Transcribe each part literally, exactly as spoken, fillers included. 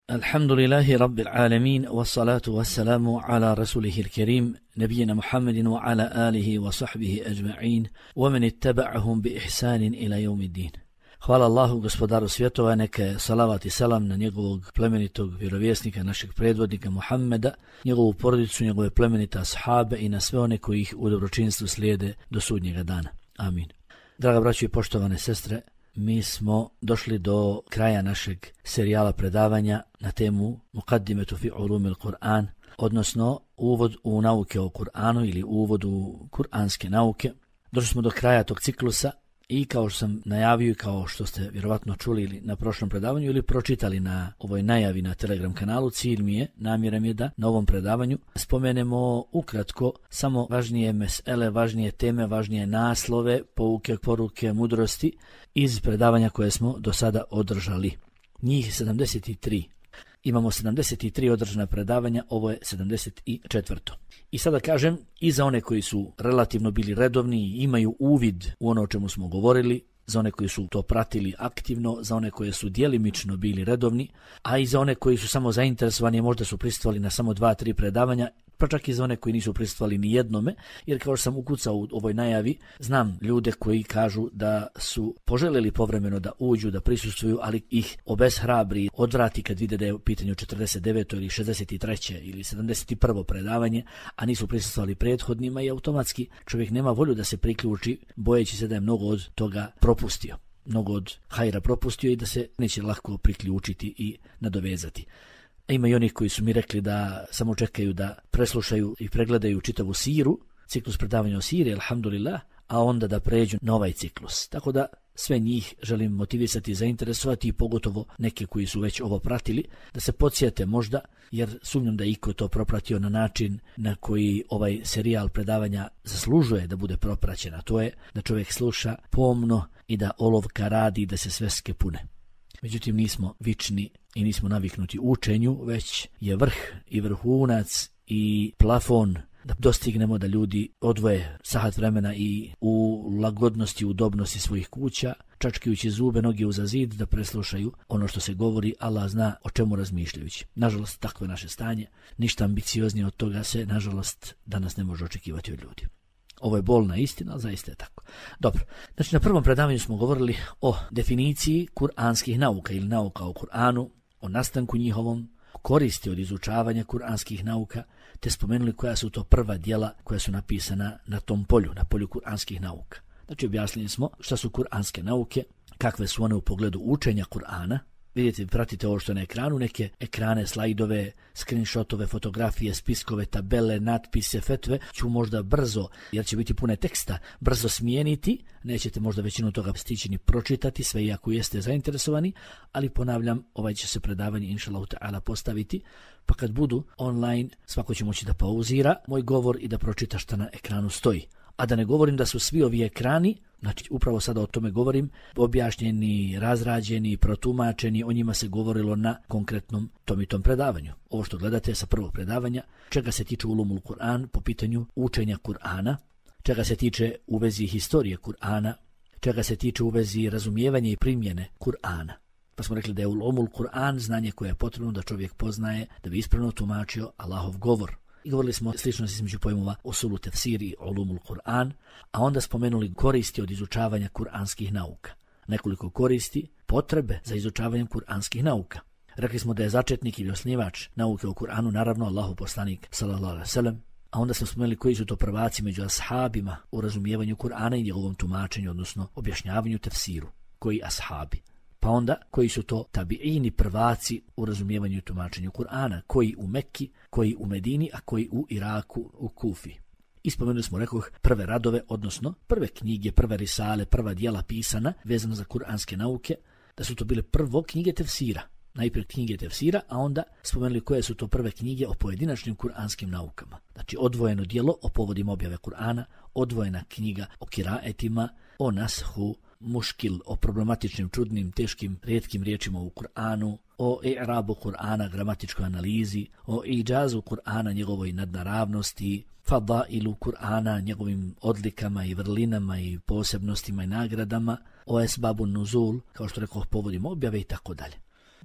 Alhamdulillahi Rabbil Alamin, wassalatu wassalamu ala rasulihil kerim, nabijena Muhammedin wa ala alihi wa sahbihi ajma'in, wa man ittaba'ahum bi ihsanin ila yawmiddin. Hvala Allahu, gospodaru svjetova, neka salavat i salam na njegovog plemenitog vjerovjesnika, našeg predvodnika Muhammeda, njegovu porodicu, njegove plemenite ashabe i na sve one koji ih u dobročinstvu slijede do sudnjega dana. Amin. Draga braćo i poštovane sestre, mi smo došli do kraja našeg serijala predavanja na temu Muqaddimetu fi ulumil Kur'an, odnosno uvod u nauke o Kur'anu ili uvod u kuranske nauke. Došli smo do kraja tog ciklusa i kao što sam najavio i kao što ste vjerovatno čuli ili na prošlom predavanju ili pročitali na ovoj najavi na Telegram kanalu, cilj mi je, namjera mi je da na ovom predavanju spomenemo ukratko samo važnije mesele, važnije teme, važnije naslove, pouke, poruke, mudrosti iz predavanja koje smo do sada održali. Njih sedamdeset tri. Imamo sedamdeset tri održana predavanja, ovo je sedamdeset četvrto. I sada kažem, i za one koji su relativno bili redovni i imaju uvid u ono o čemu smo govorili, za one koji su to pratili aktivno, za one koji su djelimično bili redovni, a i za one koji su samo zainteresovani, možda su prisustvovali na samo dva, tri predavanja, pa čak i za one koji nisu prisustvovali ni jednome, jer kao što sam ukucao u ovoj najavi, znam ljude koji kažu da su poželjeli povremeno da uđu, da prisustvuju, ali ih obeshrabri, odvrati kad vide da je u pitanju četrdeset deveto ili šezdeset treće ili sedamdeset prvo predavanje, a nisu prisustvovali prethodnima i automatski čovjek nema volju da se priključi, bojeći se da je mnogo od toga propustio, mnogo od hajra propustio i da se neće lako priključiti i nadovezati. Ima i onih koji su mi rekli da samo čekaju da preslušaju i pregledaju čitavu siru, ciklus predavanja o siri, alhamdulillah, a onda da pređu na ovaj ciklus. Tako da sve njih želim motivisati i zainteresovati i pogotovo neke koji su već ovo pratili, da se podsjete možda, jer sumnjam da je iko to propratio na način na koji ovaj serijal predavanja zaslužuje da bude propraćen, a to je da čovjek sluša pomno i da olovka radi i da se sveske pune. Međutim, nismo vični i nismo naviknuti učenju, već je vrh i vrhunac i plafon da dostignemo da ljudi odvoje sahat vremena i u lagodnosti, udobnosti svojih kuća, čačkajući zube, noge uza zid, da preslušaju ono što se govori, Allah zna o čemu razmišljajući. Nažalost, takvo je naše stanje. Ništa ambicioznije od toga se, nažalost, danas ne može očekivati od ljudi. Ovo je bolna istina, ali zaista je tako. Dobro, znači na prvom predavanju smo govorili o definiciji kuranskih nauka ili nauka o Kur'anu, o nastanku njihovom, koristi od izučavanja kuranskih nauka, te spomenuli koja su to prva djela koja su napisana na tom polju, na polju kuranskih nauka. Znači objasnili smo šta su kuranske nauke, kakve su one u pogledu učenja Kur'ana. Vidite, pratite ovo što je na ekranu, neke ekrane, slajdove, screenshotove, fotografije, spiskove, tabele, natpise, fetve, ću možda brzo, jer će biti pune teksta, brzo smijeniti, nećete možda većinu toga stići ni pročitati, sve iako jeste zainteresovani, ali ponavljam, ovaj će se predavanje, inšallahu ta'ala, postaviti, pa kad budu online, svako će moći da pauzira moj govor i da pročita šta na ekranu stoji. A da ne govorim da su svi ovi ekrani, znači upravo sada o tome govorim, objašnjeni, razrađeni, protumačeni, o njima se govorilo na konkretnom tom i tom predavanju. Ovo što gledate sa prvog predavanja, čega se tiče ulumul Kur'an po pitanju učenja Kur'ana, čega se tiče u vezi historije Kur'ana, čega se tiče u vezi razumijevanja i primjene Kur'ana. Pa smo rekli da je ulumul Kur'an znanje koje je potrebno da čovjek poznaje da bi ispravno tumačio Allahov govor. I govorili smo sličnosti između pojmova usulu tefsir i ulumul Kur'an, a onda spomenuli koristi od izučavanja kuranskih nauka. Nekoliko koristi, potrebe za izučavanjem kuranskih nauka. Rekli smo da je začetnik ili osnivač nauke o Kur'anu naravno Allahov poslanik sallallahu alejhi ve sellem, a onda smo spomenuli koji su to prvaci među ashabima u razumijevanju Kur'ana i njegovom tumačenju, odnosno objašnjavanju tefsiru. Koji ashabi? Pa onda, koji su to tabiini prvaci u razumijevanju i tumačenju Kur'ana, koji u Mekki, koji u Medini, a koji u Iraku, u Kufi. I spomenuli smo, rekoh, prve radove, odnosno prve knjige, prve risale, prva djela pisana vezano za kuranske nauke, da su to bile prvo knjige tefsira. Najprije knjige tefsira, a onda spomenuli koje su to prve knjige o pojedinačnim kuranskim naukama. Znači odvojeno djelo o povodima objave Kur'ana, odvojena knjiga o kiraetima, o nashu, muškil, o problematičnim, čudnim, teškim, rijetkim riječima u Kur'anu, o i'rabu Kur'ana, gramatičkoj analizi, o iđazu Kur'ana, njegovoj nadnaravnosti, fadailu Kur'ana, njegovim odlikama i vrlinama i posebnostima i nagradama, o esbabu nuzul, kao što rekao, povodima objave i tako dalje.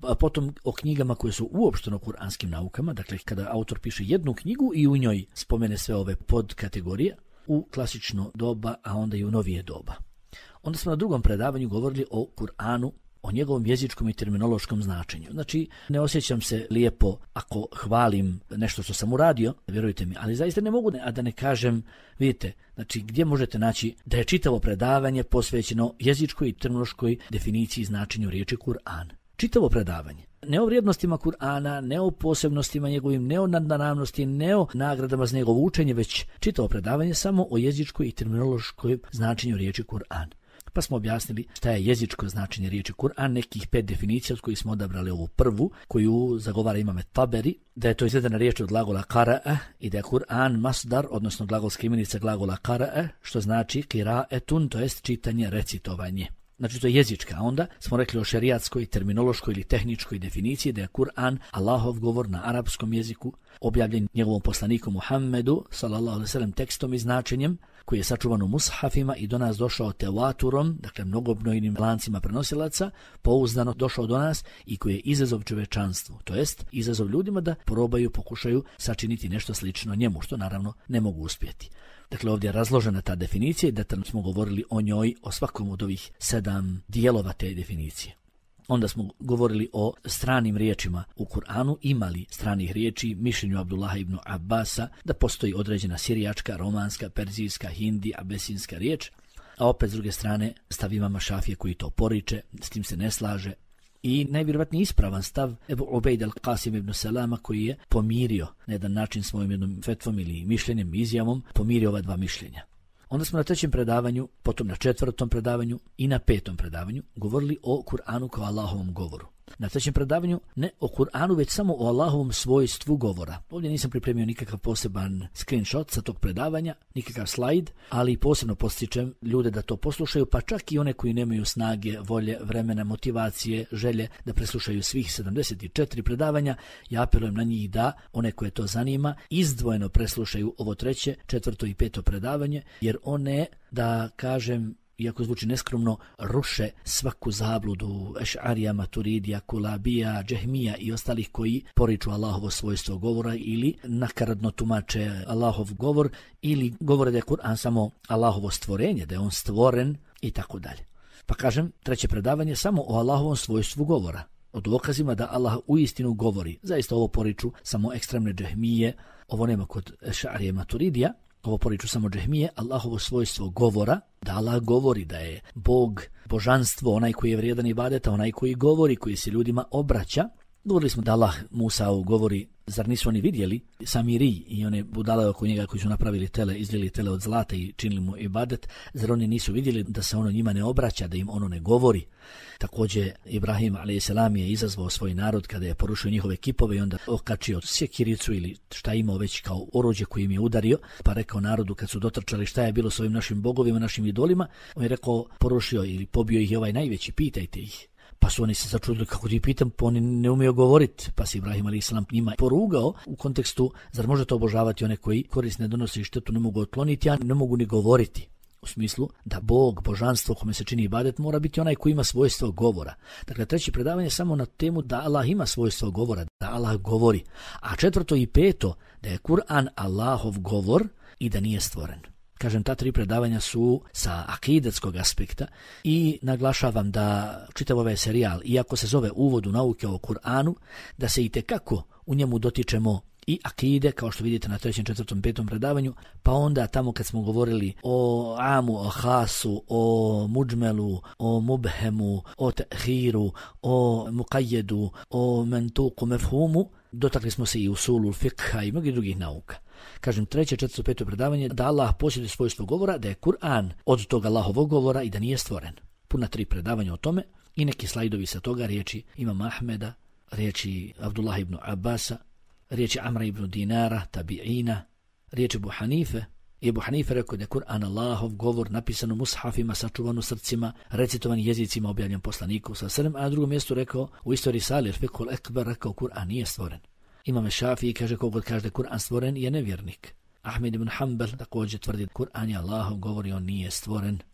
A potom o knjigama koje su uopšteno kuranskim naukama, dakle kada autor piše jednu knjigu i u njoj spomene sve ove podkategorije u klasično doba, a onda i u novije doba. Onda smo na drugom predavanju govorili o Kur'anu, o njegovom jezičkom i terminološkom značenju. Znači, ne osjećam se lijepo ako hvalim nešto što sam uradio, vjerujte mi, ali zaista ne mogu a da ne kažem, vidite, znači gdje možete naći da je čitavo predavanje posvećeno jezičkoj i terminološkoj definiciji značenju riječi Kur'an. Čitavo predavanje. Ne o vrijednostima Kur'ana, ne o posebnostima njegovim, ne o nadnaravnosti, ne o nagradama za njegovo učenje, već čitavo predavanje samo o jezičkoj i terminološkoj značenju riječi Kur'an. Pa smo objasnili šta je jezičko značenje riječi Kur'an, nekih pet definicija od kojih smo odabrali ovu prvu, koju zagovara Imam Taberi, da je to izvedena riječ od glagola kara'a i da je Kur'an masdar, odnosno glagolska imenica glagola kara'a, što znači qira'etun, to jest čitanje, recitovanje. Znači to je jezička, a onda smo rekli o šerijatskoj, terminološkoj ili tehničkoj definiciji da je Kur'an Allahov govor na arapskom jeziku, objavljen njegovom poslaniku Muhammedu, sallallahu alejhi ve sellem, tekstom i značenjem, koji je sačuvan u mushafima i do nas došao tevaturom, dakle mnogobrojnim lancima prenosilaca, pouzdano došao do nas i koji je izazov čovečanstvu, to jest izazov ljudima da probaju, pokušaju sačiniti nešto slično njemu, što naravno ne mogu uspjeti. Dakle, ovdje je razložena ta definicija i detaljno smo govorili o njoj, o svakom od ovih sedam dijelova te definicije. Onda smo govorili o stranim riječima u Kur'anu, imali stranih riječi, mišljenju Abdullaha ibn Abbasa, da postoji određena sirijačka, romanska, perzijska, hindi, abesinska riječ, a opet s druge strane stav imama Šafije koji to poriče, s tim se ne slaže. I najvjerojatniji ispravan stav Ebu Ubejd al-Qasim ibn Salama koji je pomirio na jedan način svojim jednom fetvom ili mišljenjem, izjavom, pomirio ova dva mišljenja. Onda smo na trećem predavanju, potom na četvrtom predavanju i na petom predavanju govorili o Kur'anu kao Allahovom govoru. Na trećem predavanju ne o Kur'anu, već samo o Allahovom svojstvu govora. Ovdje nisam pripremio nikakav poseban screenshot sa tog predavanja, nikakav slajd, ali posebno postičem ljude da to poslušaju, pa čak i one koji nemaju snage, volje, vremena, motivacije, želje da preslušaju svih sedamdeset četiri predavanja. Ja apelujem na njih da, one koje to zanima, izdvojeno preslušaju ovo treće, četvrto i peto predavanje, jer one, da kažem, iako zvuči neskromno, ruše svaku zabludu Eš'arija, Maturidija, Kulabija, Džehmija i ostalih koji poriču Allahovo svojstvo govora ili nakaradno tumače Allahov govor ili govore da je Kur'an samo Allahovo stvorenje, da je on stvoren i tako dalje. Pa kažem, treće predavanje samo o Allahovom svojstvu govora, o dokazima da Allah uistinu govori. Zaista ovo poriču samo ekstremne Džehmije, ovo nema kod Eš'arija, Maturidija. Ovo poriču samo Džehmije, Allahovo svojstvo govora, da Allah govori, da je Bog, božanstvo, onaj koji je vrijedan ibadeta, onaj koji govori, koji se ljudima obraća. Govorili smo da Allah Musa'u govori, zar nisu oni vidjeli Samiri i one budale oko njega koji su napravili tele, izlili tele od zlata i činili mu ibadet, zar oni nisu vidjeli da se ono njima ne obraća, da im ono ne govori. Također Ibrahim alejhi selam je izazvao svoj narod kada je porušio njihove kipove i onda okačio sjekiricu ili šta imao već kao oruđe koji im je udario, pa rekao narodu kad su dotrčali šta je bilo s ovim našim bogovima, našim idolima, on je rekao porušio ili pobio ih je ovaj najveći, pitajte ih. Pa su oni se začudili, kako ti pitam, pa oni ne umiju govoriti, pa se Ibrahim alejhi selam njima porugao u kontekstu, zar možete obožavati one koji korist ne donosi i štetu ne mogu otkloniti, a ne mogu ni govoriti. U smislu da Bog, božanstvo kome se čini ibadet, mora biti onaj koji ima svojstvo govora. Dakle, treće predavanje je samo na temu da Allah ima svojstvo govora, da Allah govori. A četvrto i peto, da je Kur'an Allahov govor i da nije stvoren. Kažem, ta tri predavanja su sa akidetskog aspekta i naglašavam da čitav ovaj serijal, iako se zove Uvod u nauke o Kur'anu, da se itekako u njemu dotičemo i akide, kao što vidite na trećem, četvrtom, petom predavanju, pa onda tamo kad smo govorili o amu, o hasu, o muđmelu, o mubhemu, o tehiru, o muqayyedu, o mentuku mefhumu, dotakli smo se i usulu fikha i mnogih drugih nauka. Kažem, treće, četvrto, peto predavanje, da Allah posjeduje svojstvo govora, da je Kur'an od toga Allahovog govora i da nije stvoren. Puna tri predavanja o tome i neki slajdovi sa toga, riječi Imama Ahmeda, riječi Abdullah ibn Abbasa, riječi Amra ibn Dinara, tabi'ina, riječi Ebu Hanife. I Ebu Hanife rekao da je Kur'an Allahov govor napisan u mushafima, sačuvan u srcima, recitovan jezicima, objavljen poslaniku sa srem, a na drugom mjestu rekao u istoriji Salir, Fiqhul Ekber, rekao Kur'an nije stvoren. Imam Šafiji kaže kogod kaže da je Kur'an stvoren je nevjernik. Ahmed ibn Hanbal također tvrdi da Kur'an je Allahov govor i on nije stvoren.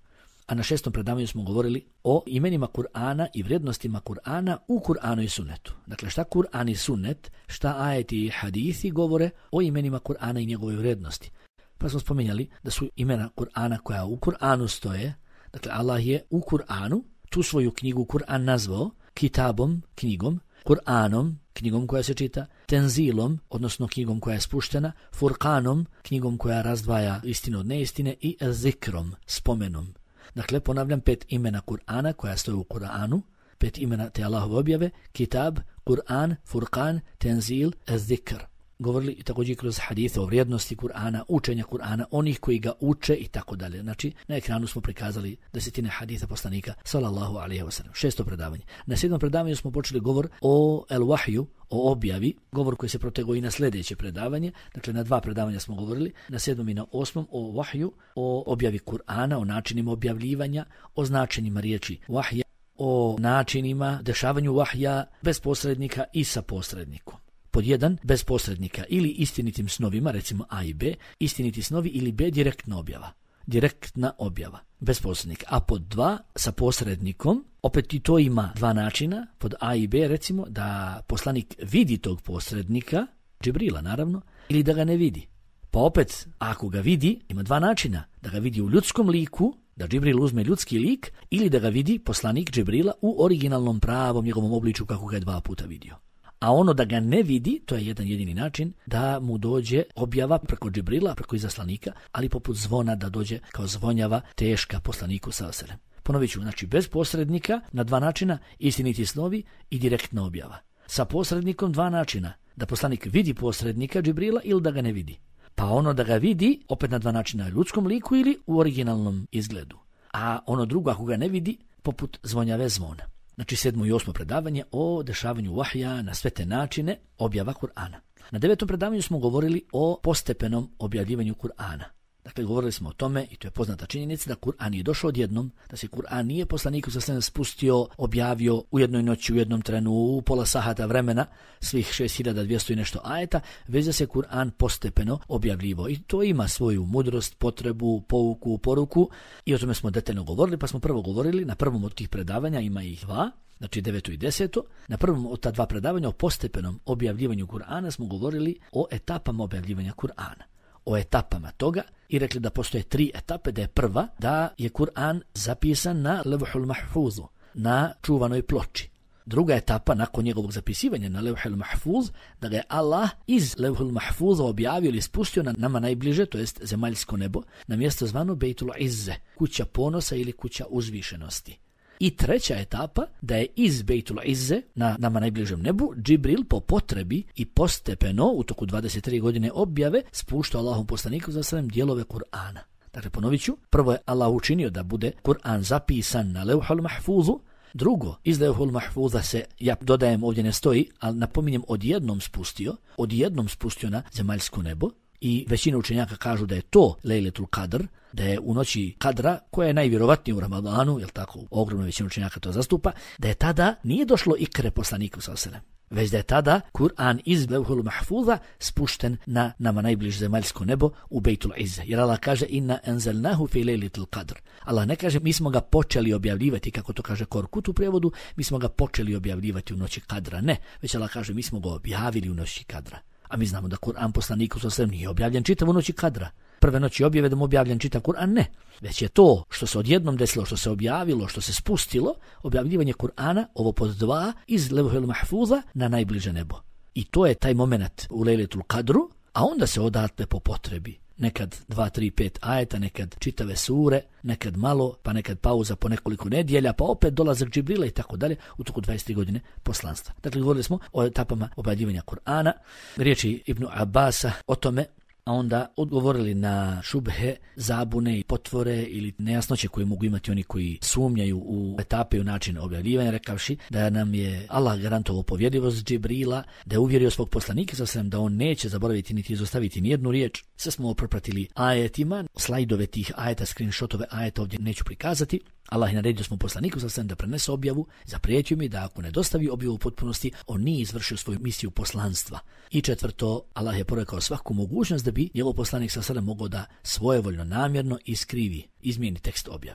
A na šestom predavanju smo govorili o imenima Kur'ana i vrijednostima Kur'ana u Kur'anu i sunnetu. Dakle, šta Kur'an i sunnet, šta ajeti i hadithi govore o imenima Kur'ana i njegovoj vrijednosti. Pa smo spominjali da su imena Kur'ana koja u Kur'anu stoje, dakle Allah je u Kur'anu tu svoju knjigu Kur'an nazvao kitabom, knjigom, Kur'anom, knjigom koja se čita, tenzilom, odnosno knjigom koja je spuštena, furqanom, knjigom koja razdvaja istinu od neistine i zikrom, spomenom. Dakle, ponavljam, pet imena Kur'ana koja stoje u Kur'anu, pet imena te Allahove objave, kitab, Kur'an, furqan, tenzil, zikr. Govorili i također kroz hadise o vrijednosti Kur'ana, učenja Kur'ana, onih koji ga uče i tako dalje. Znači, na ekranu smo prikazali desetine hadisa poslanika, sallallahu alejhi ve sellem. Šesto predavanje. Na sedmom predavanju smo počeli govor o el wahju, o objavi, govor koji se protegao i na sljedeće predavanje. Dakle, na dva predavanja smo govorili, na sedmom i na osmom o wahju, o objavi Kur'ana, o načinima objavljivanja, o značenjima riječi wahja, o načinima dešavanju wahja bez posrednika i sa posrednikom. Pod jedan, bez posrednika ili istinitim snovima, recimo A i B, istiniti snovi ili B, direktna objava. Direktna objava, bez posrednika. A pod dva, sa posrednikom, opet i to ima dva načina, pod A i B, recimo, da poslanik vidi tog posrednika, Džibrila naravno, ili da ga ne vidi. Pa opet, ako ga vidi, ima dva načina, da ga vidi u ljudskom liku, da Džibril uzme ljudski lik, ili da ga vidi poslanik Džibrila u originalnom pravom njegovom obliču kako ga je dva puta vidio. A ono da ga ne vidi, to je jedan jedini način da mu dođe objava preko Džibrila, preko izaslanika, ali poput zvona da dođe kao zvonjava teška poslaniku sallallahu alejhi ve sellem. Ponovit ću, znači bez posrednika na dva načina, istiniti snovi i direktna objava. Sa posrednikom dva načina, da poslanik vidi posrednika Džibrila ili da ga ne vidi. Pa ono da ga vidi, opet na dva načina, ljudskom liku ili u originalnom izgledu. A ono drugo, ako ga ne vidi, poput zvonjave zvona. Znači sedmo i osmo predavanje o dešavanju vahja na sve te načine objava Kur'ana. Na devetom predavanju smo govorili o postepenom objavljivanju Kur'ana. Dakle, govorili smo o tome, i to je poznata činjenica, da Kur'an je došao odjednom, da se Kur'an nije poslaniku sa sve spustio, objavio u jednoj noći, u jednom trenu, u pola sahata vremena, svih šest hiljada dvjesto i nešto ajeta, već da se Kur'an postepeno objavljivo. I to ima svoju mudrost, potrebu, pouku, poruku, i o tome smo detaljno govorili, pa smo prvo govorili, na prvom od tih predavanja, ima ih dva, znači deveto i deseto, na prvom od ta dva predavanja o postepenom objavljivanju Kur'ana smo govorili o etapama objavljivanja Kur'ana. O etapama toga i rekli da postoje tri etape, da je prva, da je Kur'an zapisan na levhul mahfuzu, na čuvanoj ploči. Druga etapa, nakon njegovog zapisivanja na levhul mahfuz, da ga je Allah iz levhul mahfuza objavio ili spustio na nama najbliže, to jest zemaljsko nebo, na mjesto zvano Bejtul Izze, kuća ponosa ili kuća uzvišenosti. I treća etapa, da je iz Bejtul Izze, na nama najbližem nebu, Džibril po potrebi i postepeno u toku dvadeset tri godine objave spuštao Allahom poslaniku za sve dijelove Kur'ana. Dakle, ponovit ću, prvo je Allah učinio da bude Kur'an zapisan na levhul mahfuzu, drugo, iz levhul mahfuza se, ja dodajem ovdje ne stoji, ali napominjem odjednom spustio, odjednom spustio na zemaljsko nebo, i većina učenjaka kažu da je to Lejletul Kadr, da je u noći Kadra, koja je najvjerovatnija u Ramadanu, jel tako, ogromna većina učenjaka to zastupa, da je tada nije došlo ikre poslaniku sallallahu alejhi ve sellem, već da je tada Kur'an iz levhul mahfuza spušten na nama najbliže zemaljsko nebo u Bejtul Izze. Jer Allah kaže inna anzalnahu fi lejletil Kadr. Allah ne kaže mi smo ga počeli objavljivati, kako to kaže Korkut u prijevodu, mi smo ga počeli objavljivati u noći Kadra. Ne, već Allah kaže mi smo ga objavili u noći Kadra. A mi znamo da Kur'an poslaniku sallallahu alejhi ve sellem nije objavljen čitav u noći Kadra. Prve noći objave da mu objavljen čitav Kur'an, ne. Već je to što se odjednom desilo, što se objavilo, što se spustilo, objavljivanje Kur'ana, ovo pod dva, iz levhul mahfuza na najbliže nebo. I to je taj moment u Lejletul Kadru, a onda se odatle po potrebi. Nekad dva, tri, pet ajeta, nekad čitave sure, nekad malo, pa nekad pauza po nekoliko nedjelja, pa opet dolazak Džibrila i tako dalje u toku dvadeset tri godine poslanstva. Dakle, govorili smo o etapama objavljivanja Kur'ana, riječi Ibnu Abasa o tome, a onda odgovorili na šubhe, zabune i potvore ili nejasnoće koje mogu imati oni koji sumnjaju u etape i u način objavljivanja, rekavši da nam je Allah garantovao povjerljivost Džibrila, da je uvjerio svog poslanika sa svem da on neće zaboraviti niti izostaviti nijednu riječ. Sve smo propratili ajetima, slajdove tih ajeta, screenshotove ajeta ovdje neću prikazati. Allah je naredio smo poslaniku sa svem da prenese objavu, zaprijetio mi da ako ne dostavi objavu u potpunosti, on nije izvršio svoju misiju poslanstva. I četvrto, Allah je porekao svaku mogućnost da bi njegov poslanik sa svem mogao da svojevoljno, namjerno iskrivi, izmijeni tekst objave.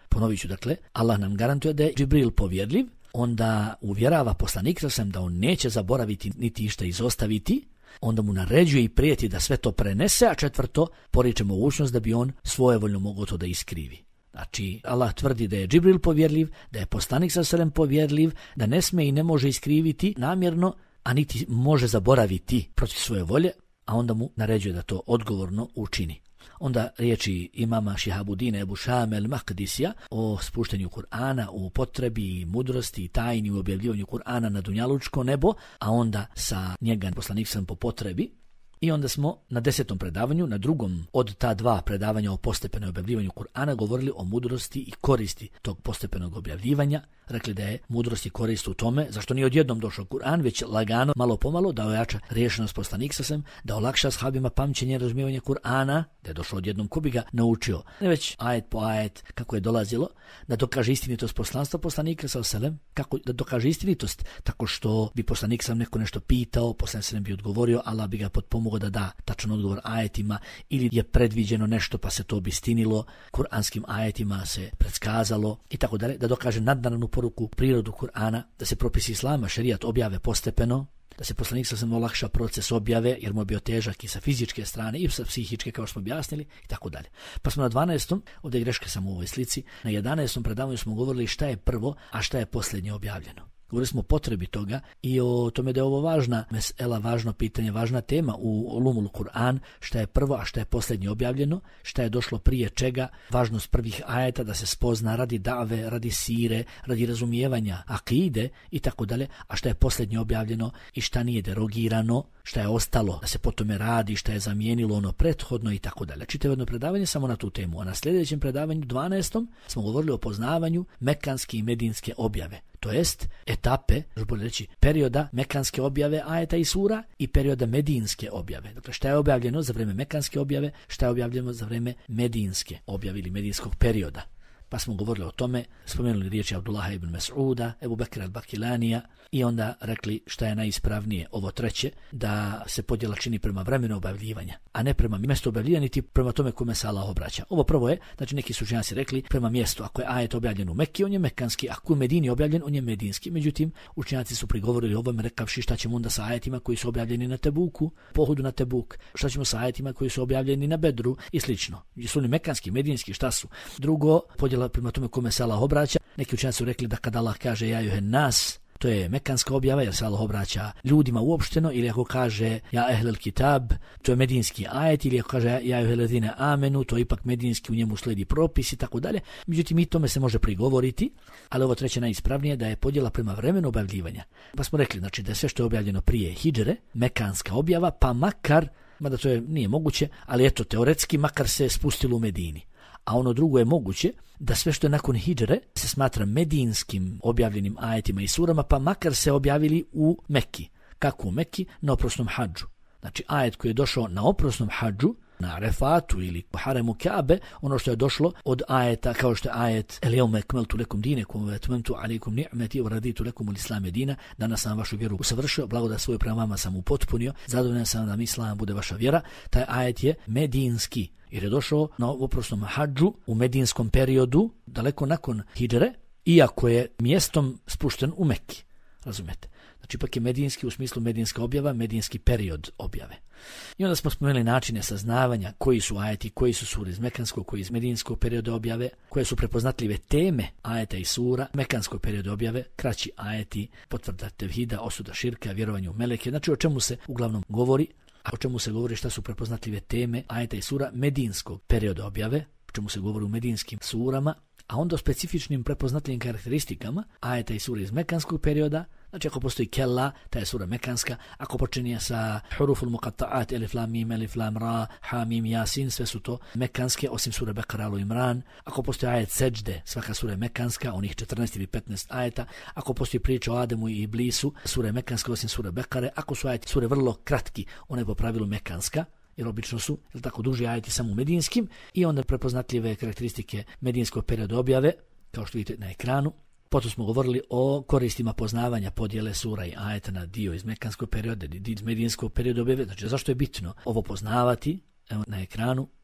Ponovit ću, dakle, Allah nam garantuje da je Džibril povjerljiv, onda uvjerava poslanika sam da on neće zaboraviti niti išta izostaviti, onda mu naređuje i prijeti da sve to prenese, a četvrto, poriče mogućnost da bi on svojevoljno mogao to da iskrivi. Znači, Allah tvrdi da je Džibril povjerljiv, da je poslanik sallallahu alejhi ve sellem povjerljiv, da ne sme i ne može iskriviti namjerno, a niti može zaboraviti protiv svoje volje, a onda mu naređuje da to odgovorno učini. Onda riječi imama Šihabudina Ebu Šame el-Makdisija o spuštenju Kur'ana, o potrebi, mudrosti i tajni u objavljivanju Kur'ana na dunjalučko nebo, a onda sa njega poslanik sam po potrebi. I onda smo na desetom predavanju, na drugom od ta dva predavanja o postepenom objavljivanju Kur'ana, govorili o mudrosti i koristi tog postepenog objavljivanja. Rekli da je mudrost i korist u tome, zašto nije odjednom došao Kur'an, već lagano, malo pomalo, da ojača riješenost poslanik sa sem, da olakša ashabima pamćenje i razumijevanje Kur'ana, da je došao odjednom ko bi ga naučio. Ne već ajet po ajet kako je dolazilo, da dokaže istinitost poslanstva poslanika sa selem, kako da dokaže istinitost, tako što bi poslanik sam neko nešto pitao, poslanik sam bi odgovorio, Allah bi ga potpomogao da da tačan odgovor ajetima, ili je predviđeno nešto pa se to obistinilo, kuranskim ajetima se predskazalo i tako dalje, da dokaže nadnaravnu poruku, prirodu Kur'ana, da se propisi islama, šerijat objave postepeno, da se poslanik sa sam olakša proces objave, jer mu je bio težak i sa fizičke strane i sa psihičke, kao što smo objasnili, i tako dalje. Pa smo na dvanaestom, ovdje je greška samo u ovoj slici, na jedanaestom predavanju smo govorili šta je prvo, a šta je posljednje objavljeno. Govorili smo o potrebi toga i o tome da je ovo važna mesela, važno pitanje, važna tema u Ulumul Kur'an, šta je prvo, a šta je posljednje objavljeno, šta je došlo prije čega, važnost prvih ajeta da se spozna radi dave, radi sire, radi razumijevanja akide i tako dalje, a šta je posljednje objavljeno i šta nije derogirano, šta je ostalo da se po tome radi, šta je zamijenilo ono prethodno i tako dalje. Čitavo jedno predavanje samo na tu temu, a na sljedećem predavanju, dvanaestom, smo govorili o poznavanju mekanske i medinske objave. To jest etape, bolje reći, perioda mekanske objave ajeta i sura i perioda medinske objave. Dakle, šta je objavljeno za vrijeme mekanske objave, šta je objavljeno za vrijeme medinske objave ili medinskog perioda. Pa smo govorili o tome, spomenuli riječi Abdullaha ibn Mas'uda, Ebu Bekra al-Bakilanija i onda rekli šta je najispravnije, ovo treće, da se podjela čini prema vremenu objavljivanja, a ne prema mjestu objavljivanja niti prema tome kome se Allah obraća. Ovo prvo je, znači neki su učenjaci rekli, prema mjestu, ako je ajet objavljen u Mekki, on je mekanski, ako je u Medini objavljen, on je medinski. Međutim, učenjaci su prigovorili ovome rekavši šta ćemo onda sa ajetima koji su objavljeni na Tebuku, pohodu na Tebuk, šta ćemo sa ajetima koji su objavljeni na Bedru i slično. Jesu li mekanski, medinski, šta su? Drugo, podjela prema tome kome se Allah obraća. Neki učenjaci su rekli da kada Allah kaže ja juhen nas, to je mekanska objava jer se Allah obraća ljudima uopšteno, ili ako kaže ja ehlel kitab, to je medinski ajet, ili ako kaže ja juheledine amenu, to je ipak medinski, u njemu slijedi propis i tako dalje. Međutim, i tome se može prigovoriti, ali ovo treće najispravnije da je podjela prema vremenu objavljivanja. Pa smo rekli, znači, da je sve što je objavljeno prije hidžre, mekanska objava, pa makar, mada to je, nije moguće, ali eto, teoretski, makar se spustilo u Medini. A ono drugo je moguće da sve što je nakon hidžre se smatra medinskim objavljenim ajetima i surama, pa makar se objavili u Mekki. Kako u Mekki? Na oprosnom hadžu. Znači ajet koji je došao na oprosnom hadžu, na Arefatu ili Haremu Kabe, ono što je došlo od ajeta kao što je ajet El jevme ekmeltu lekum dinekum ve etmemtu alejkum ni'meti wa raditu lekum al-islame dina, danas sam vašu vjeru usavršio, blagodat svoju prema vama sam upotpunio, zadovoljan sam da islam bude vaša vjera. Taj ajet je medinski, jer je došao na oprosnom hadžu u medinskom periodu, daleko nakon hidžre, iako je mjestom spušten u Mekki. Razumete? Znači, ipak je medinski u smislu medinska objava, medinski period objave. I onda smo spomenuli načine saznavanja koji su ajeti, koji su sure iz mekanskog, koji iz medinskog perioda objave, koje su prepoznatljive teme ajeta i sura, mekanskog perioda objave, kraći ajeti, potvrda tevhida, osuda širka, vjerovanje u meleke. Znači, o čemu se uglavnom govori, a o čemu se govori šta su prepoznatljive teme ajeta i sura medinskog perioda objave, o čemu se govori u medinskim surama, a onda o specifičnim prepoznatljivim karakteristikama ajeta i sura iz mekanskog perioda. Znači, ako postoji kella, ta je sura mekanska, ako počinje sa huruful muqatta'at, elif lam mim, elif lam ra, ha mim yasin, sve su to mekanske, osim sure Bekara al Imran. Ako postoji ajet seđde, svaka sura je mekanska, onih četrnaest ili petnaest ajeta. Ako postoji priča o Ademu i Iblisu, sura je mekanska, osim sure Bekare. Ako su ajeti sure vrlo kratki, ona je po pravilu mekanska, jer obično su, jel tako, duži ajeti samo u medinskim, i onda prepoznatljive karakteristike medinskog perioda objave, kao što vidite na ekranu. Potom smo govorili o koristima poznavanja podjele sura i ajeta na dio iz mekanskog perioda, dio iz medinskog perioda objave. Znači, zašto je bitno ovo poznavati? Evo na ekranu.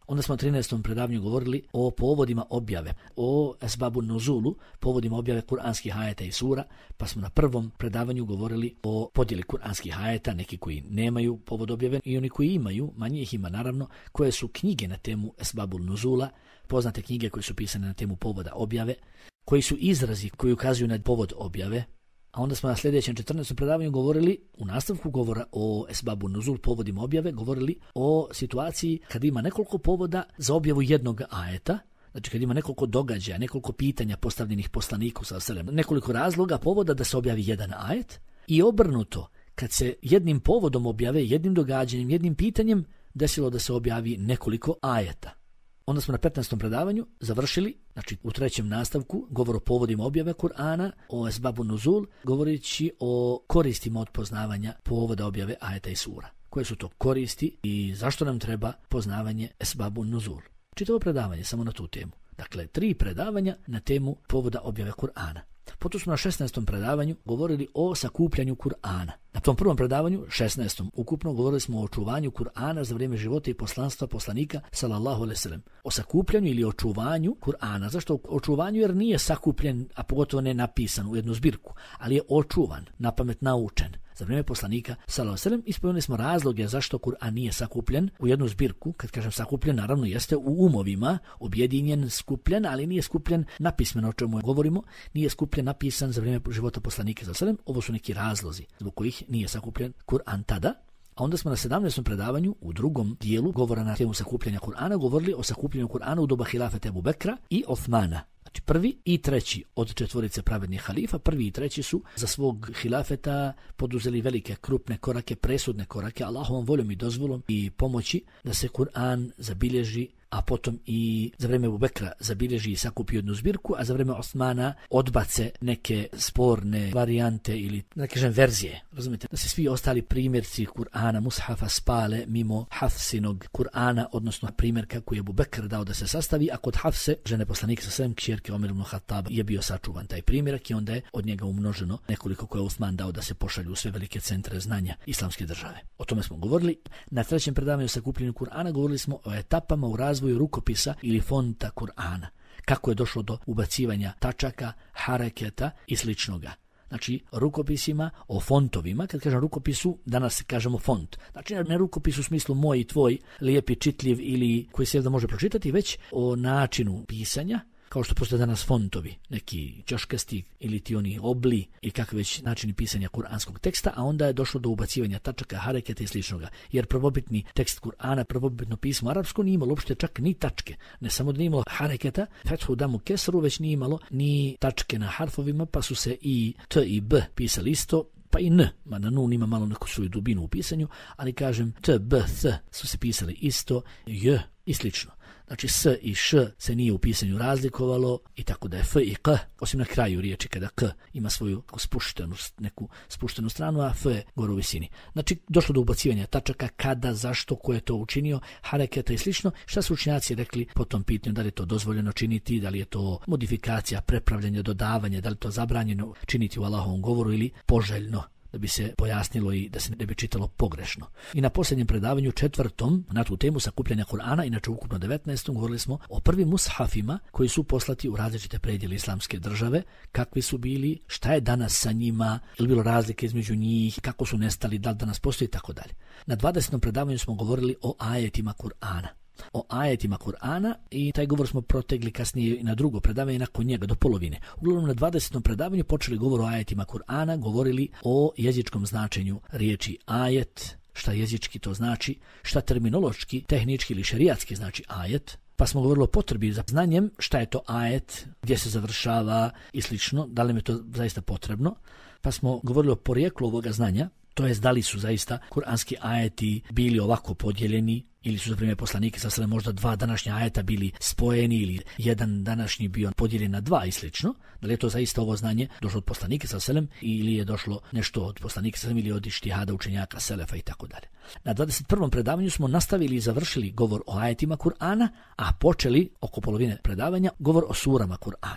Onda smo u trinaestom predavanju govorili o povodima objave, o esbabu nuzulu, povodima objave kuranskih ajeta i sura, pa smo na prvom predavanju govorili o podjeli kuranskih ajeta, neki koji nemaju povod objave i oni koji imaju, manje ih ima naravno, koje su knjige na temu esbabu nuzula, poznate knjige koje su pisane na temu povoda objave, koji su izrazi koji ukazuju na povod objave. A onda smo na sljedećem četrnaestom predavanju govorili, u nastavku govora o esbabu nuzul, povodima objave, govorili o situaciji kad ima nekoliko povoda za objavu jednog ajeta, znači kad ima nekoliko događaja, nekoliko pitanja postavljenih poslaniku sa selem, nekoliko razloga povoda da se objavi jedan ajet i obrnuto, kad se jednim povodom objave, jednim događanjem, jednim pitanjem desilo da se objavi nekoliko ajeta. Onda smo na petnaestom predavanju završili, znači u trećem nastavku, govor o povodima objave Kur'ana, o esbabu nuzul, govoreći o koristima od poznavanja povoda objave ajeta i sura. Koje su to koristi i zašto nam treba poznavanje esbabu nuzul? Čitavo predavanje samo na tu temu. Dakle, tri predavanja na temu povoda objave Kur'ana. Potom smo na šesnaestom predavanju govorili o sakupljanju Kur'ana. Na tom prvom predavanju, šesnaestom ukupno, govorili smo o očuvanju Kur'ana za vrijeme života i poslanstva poslanika sallallahu alejhi ve sellem. O sakupljanju ili očuvanju Kur'ana. Zašto očuvanju? Jer nije sakupljen, a pogotovo ne napisan u jednu zbirku, ali je očuvan, napamet naučen za vrijeme poslanika sallallahu alejhi ve sellem. Ispomenuli smo razloge zašto Kur'an nije sakupljen u jednu zbirku. Kad kažem sakupljen, naravno jeste u umovima, objedinjen, skupljen, ali nije skupljen napismeno, o čemu govorimo, nije skupljen napisan za vrijeme života poslanika sallallahu alejhi ve sellem. Ovo su neki razlozi zbog kojih nije sakupljen Kur'an tada. A onda smo na sedamnaestom predavanju, u drugom dijelu govora na temu sakupljanja Kur'ana, govorili o sakupljanju Kur'ana u doba hilafeta Ebu Bekra i Osmana. Znači prvi i treći od četvorice pravednih halifa, prvi i treći su za svog hilafeta poduzeli velike, krupne korake, presudne korake, Allahovom voljom i dozvolom i pomoći da se Kur'an zabilježi, a potom i za vrijeme Ebu Bekra zabilježi i sakupi jednu zbirku, a za vrijeme Osmana odbace neke sporne varijante ili, da kažem, verzije. Razumite? Da se svi ostali primjerci Kur'ana, mushafa, spale mimo Hafsinog Kur'ana, odnosno primjerka koji je Ebu Bekr dao da se sastavi, a kod Hafse, žene poslanika sa svem kćerke Omer ibn Khattab, je bio sačuvan taj primjerak i onda je od njega umnoženo nekoliko koje je Osman dao da se pošalju u sve velike centre znanja islamske države. O tome smo govorili. Na trećem predavanju o sakupljenju Kur'ana govorili smo o etapama u razvoju rukopisa ili fonta Kur'ana. Kako je došlo do ubacivanja tačaka, hareketa i sličnoga. Znači, rukopisima, o fontovima, kad kažem rukopisu, danas kažemo font. Znači, ne rukopis u smislu moj i tvoj, lijepi, čitljiv ili koji se da može pročitati, već o načinu pisanja, kao što postoje danas fontovi, neki ćoškasti ili ti oni obli i kakve već načini pisanja kuranskog teksta, a onda je došlo do ubacivanja tačaka, hareketa i sličnoga. Jer prvobitni tekst Kur'ana, prvobitno pismo arapsko nije imalo uopšte čak ni tačke. Ne samo da nije imalo hareketa, fethu damu kesru, već nije imalo ni tačke na harfovima, pa su se i t i b pisali isto, pa i n, mada nun ima malo neku svoju dubinu u pisanju, ali kažem t, b, th su se pisali isto, j i slično. Znači s i š se nije u pisanju razlikovalo i tako da je f i k, osim na kraju riječi kada k ima svoju spuštenu, neku spuštenu stranu, a f je gore u visini. Znači došlo do ubacivanja tačaka, kada, zašto, ko je to učinio, hareketa i slično. Šta su učenjaci rekli po tom pitanju, da li je to dozvoljeno činiti, da li je to modifikacija, prepravljanje, dodavanje, da li je to zabranjeno činiti u Allahovom govoru ili poželjno, da bi se pojasnilo i da se ne bi čitalo pogrešno. I na posljednjem predavanju, četvrtom, na tu temu sakupljanja Kur'ana, inače ukupno devetnaestom, govorili smo o prvim mushafima koji su poslati u različite predjele islamske države, kakvi su bili, šta je danas sa njima, je li bilo razlike između njih, kako su nestali, da li danas postoji i tako dalje. Na dvadesetom predavanju smo govorili o ajetima Kur'ana. O ajetima Kur'ana i taj govor smo protegli kasnije na drugo predavanje nakon njega do polovine. Uglavnom na dvadesetom predavanju počeli govor o ajetima Kur'ana, govorili o jezičkom značenju riječi ajet, šta jezički to znači, šta terminološki, tehnički ili šerijatski znači ajet. Pa smo govorili o potrebi za znanjem šta je to ajet, gdje se završava i slično, da li mi je to zaista potrebno. Pa smo govorili o porijeklu ovoga znanja, to jest da li su zaista kuranski ajeti bili ovako podijeljeni ili su za vrijeme poslanika sa sve možda dva današnja ajeta bili spojeni ili jedan današnji bio podijeljen na dva i slično. Da li je to zaista ovo znanje došlo od poslanika sa selem ili je došlo nešto od poslanika sa selem ili od ištihada učenjaka selefa i tako dalje. Na dvadeset prvom predavanju smo nastavili i završili govor o ajetima Kur'ana, a počeli oko polovine predavanja govor o surama Kur'ana.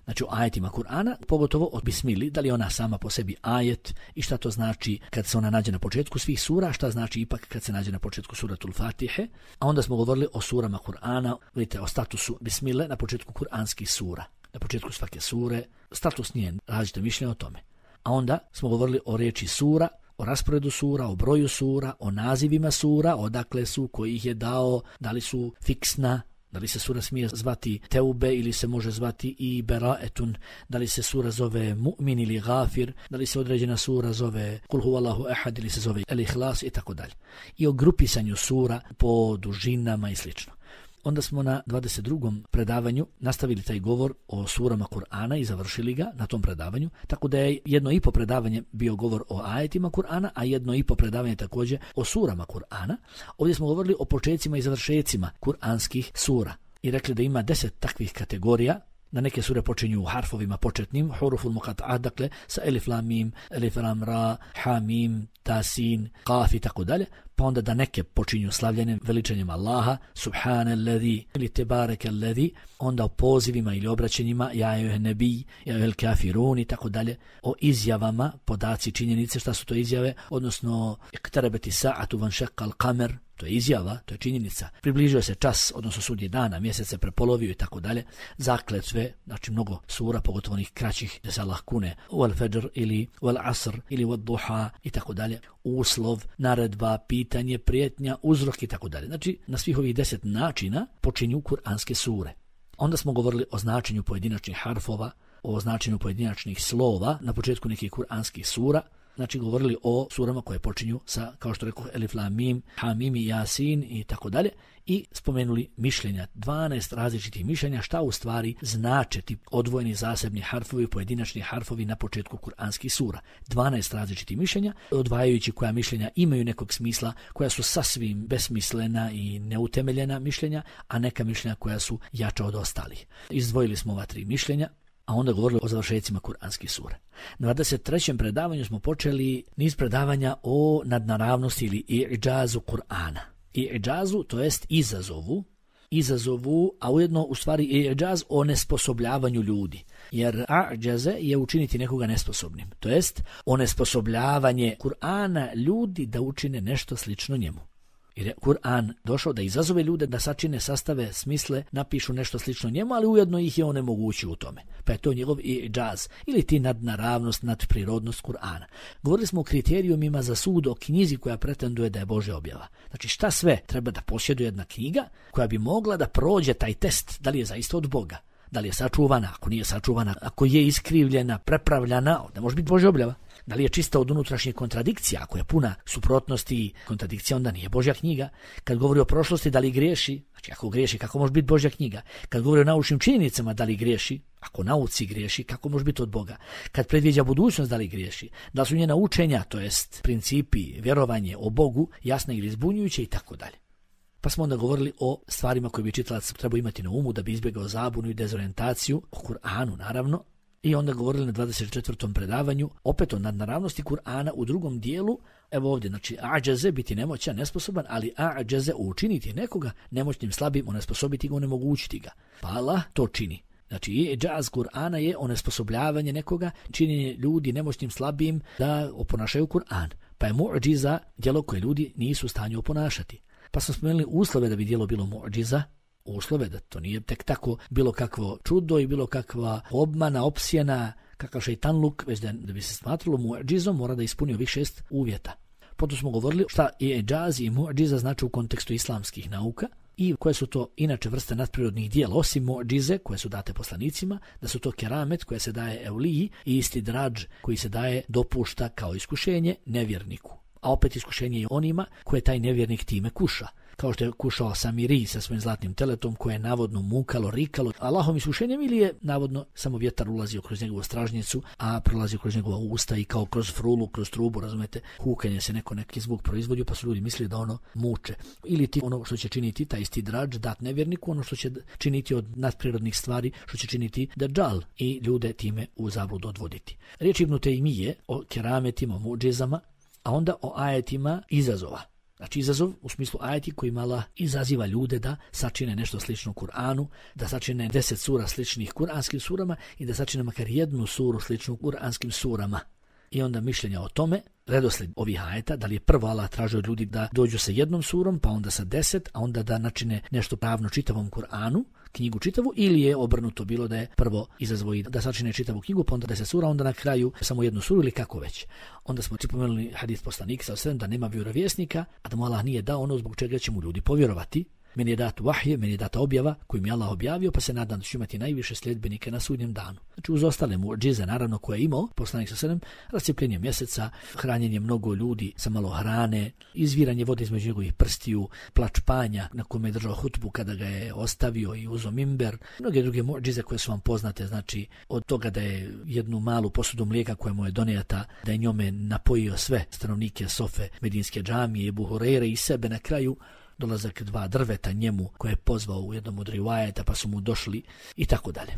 Znači o ajetima Kur'ana, pogotovo o bismili, da li ona sama po sebi ajet i šta to znači kad se ona nađe na početku svih sura, šta znači ipak kad se nađe na početku suratul Fatihe. A onda smo govorili o surama Kur'ana, vidite, o statusu bismile na početku kur'anskih sura. Na početku svake sure, status nije, različite mišljenje o tome. A onda smo govorili o riječi sura, o rasporedu sura, o broju sura, o nazivima sura, odakle su, koji ih je dao, da li su fiksna, da li se sura smije zvati Teube ili se može zvati i Beraetun, da li se sura zove Mu'min ili Gafir, da li se određena sura zove Kul huvallahu ehad ili se zove El Ihlas i tako dalje. I o grupisanju sura po dužinama i slično. Onda smo na dvadeset drugom predavanju nastavili taj govor o surama Kur'ana i završili ga na tom predavanju, tako da je jedno i po predavanje bio govor o ajetima Kur'ana, a jedno i po predavanje također o surama Kur'ana. Ovdje smo govorili o počecima i završecima kur'anskih sura i rekli da ima deset takvih kategorija. Na neke sure počinju harfovima početnim, huruful muqata'ah, dakle sa elif lam mim, elif lam ra, ha mim, ta sin, qaf i tako dalje, pa onda da neke počinju slavljenjem, veličanjem Allaha, subhanalladhi ili tebarekalladhi, onda o pozivima ili obraćanjima, ja ejuhe nebi, ja ejuhel kafirun i tako dalje, o izjavama, podaci, činjenice, šta su to izjave, odnosno iktarebeti sa'atu van šeqal qamer, to je izjava, to je činjenica. Približio se čas, odnosno sudnji dana, mjesec se prepolovio i tako dalje. Zakletve, znači mnogo sura, pogotovo onih kraćih, da se Allah kune, wal fajr ili wal asr ili wal duha i tako dalje. Uslov, naredba, pitanje, prijetnja, uzrok i tako dalje. Znači, na svih ovih deset načina počinju kuranske sure. Onda smo govorili o značenju pojedinačnih harfova, o značenju pojedinačnih slova na početku nekih kuranskih sura. Znači govorili o surama koje počinju sa, kao što rekao, elif lam mim, ha mim i jasin i tako dalje, i spomenuli mišljenja, dvanaest različitih mišljenja šta u stvari znače ti odvojeni zasebni harfovi, pojedinačni harfovi na početku kuranskih sura. dvanaest različitih mišljenja, odvajajući koja mišljenja imaju nekog smisla, koja su sasvim besmislena i neutemeljena mišljenja, a neka mišljenja koja su jača od ostalih. Izdvojili smo ova tri mišljenja, a onda govorili o završecima kuranskih sura. Na dvadeset trećem predavanju smo počeli niz predavanja o nadnaravnosti ili i'džazu Kur'ana. I'džazu, to jest izazovu, izazovu, a ujedno u stvari i'džaz o nesposobljavanju ljudi. Jer a'džaze je učiniti nekoga nesposobnim. To jest onesposobljavanje Kur'ana ljudi da učine nešto slično njemu. Jer je Kur'an došao da izazove ljude da sačine, sastave, smisle, napišu nešto slično njemu, ali ujedno ih je onemogućio u tome. Pa je to njegov i'džaz ili ti nadnaravnost, nadprirodnost Kur'ana. Govorili smo o kriterijumima za sud o knjizi koja pretenduje da je Božja objava. Znači šta sve treba da posjeduje jedna knjiga koja bi mogla da prođe taj test, da li je zaista od Boga, da li je sačuvana, ako nije sačuvana, ako je iskrivljena, prepravljana, onda može biti Božja objava. Da li je čista od unutrašnjih kontradikcija, ako je puna suprotnosti i kontradikcija, onda nije Božja knjiga. Kad govori o prošlosti, da li griješi, znači ako griješi, kako može biti Božja knjiga. Kad govori o naučnim činjenicama, da li griješi, ako nauci griješi, kako može biti od Boga. Kad predviđa budućnost, da li griješi, da su njena učenja, to jest principi, vjerovanje o Bogu, jasne ili zbunjujuće i tako dalje. Pa smo onda govorili o stvarima koje bi čitalac trebao imati na umu da bi izbjegao zabunu i dezorientaciju, o Kur'anu naravno. I onda govorili na dvadeset četvrtom predavanju opet o nadnaravnosti Kur'ana u drugom dijelu. Evo ovdje, znači a'džaze, biti nemoćan, nesposoban, ali a'džaze, učiniti nekoga nemoćnim, slabim, onesposobiti ga, onemogućiti ga. Pa Allah to čini. Znači i'džaz Kur'ana je onesposobljavanje nekoga, činjenje ljudi nemoćnim, slabim da oponašaju Kur'an. Pa je mu'džiza djelo koje ljudi nisu u stanju oponašati. Pa smo spomenuli uslove da bi djelo bilo mu'džiza, uslove da to nije tek tako bilo kakvo čudo i bilo kakva obmana, opsjena, kakav šeitanluk, već da, da bi se smatralo mu'džizom mora da ispuni ovih šest uvjeta. Potom smo govorili šta je i'džaz i mu'džiza znači u kontekstu islamskih nauka i koje su to inače vrste nadprirodnih dijela, osim mu'džize koje su date poslanicima, da su to keramet koje se daje evliji i istidradž koji se daje, dopušta kao iskušenje nevjerniku. A opet iskušenje je onima koje taj nevjernik time kuša. Kao što je kušao Samiri sa svojim zlatnim teletom koje je navodno mukalo, rikalo Allahom iskušenjem, ili je navodno samo vjetar ulazio kroz njegovu stražnjicu, a prolazio kroz njegova usta i kao kroz frulu, kroz trubu, razumete, hukanje se neko neki zvuk proizvodio, pa su ljudi mislili da ono muče. Ili ti ono što će činiti taj isti drađ, dat nevjerniku, ono što će činiti od nadprirodnih stvari, što će činiti Dajjal i ljude time u zabludu odvoditi. Riječ Ibn Tejmije o kerametima, muđizama, a onda o ajetima izazova. Znači izazov u smislu ajeti kojima Allah izaziva ljude da sačine nešto slično Kur'anu, da sačine deset sura sličnih kuranskim surama i da sačine makar jednu suru sličnu kuranskim surama. I onda mišljenja o tome, redoslijed ovih ajeta, da li je prvo Allah tražio od ljudi da dođu sa jednom surom, pa onda sa deset, a onda da načine nešto pravno čitavom Kur'anu, knjigu čitavu, ili je obrnuto bilo da je prvo izazvao da sačine čitavu knjigu, pa onda deset sura, onda na kraju samo jednu suru ili kako već. Onda smo spomenuli hadis poslanika sallallahu alejhi ve sellem da nema vjerovjesnika, a da mu Allah nije dao ono zbog čega će mu ljudi povjerovati. Meni je dat vahje, meni je data objava koju mi je Allah objavio, pa se nadam da ću imati najviše sljedbenike na sudnjem danu. Znači uz ostale muđize, naravno, koje je imao poslanik sallallahu alejhi ve sellem, rascijepljenje mjeseca, hranjenje mnogo ljudi sa malo hrane, izviranje vode između njegovih prstiju, plač panja na kome je držao hutbu kada ga je ostavio i uzo mimber, mnoge druge muđize koje su vam poznate, znači od toga da je jednu malu posudu mlijeka koja mu je donijeta, da je njome napojio sve stanovnike Sofe, Medinske džamije, Ebu Hureyre i sebe na kraju, dolazak dva drveta njemu koje je pozvao u jednom od rivajeta pa su mu došli i tako dalje.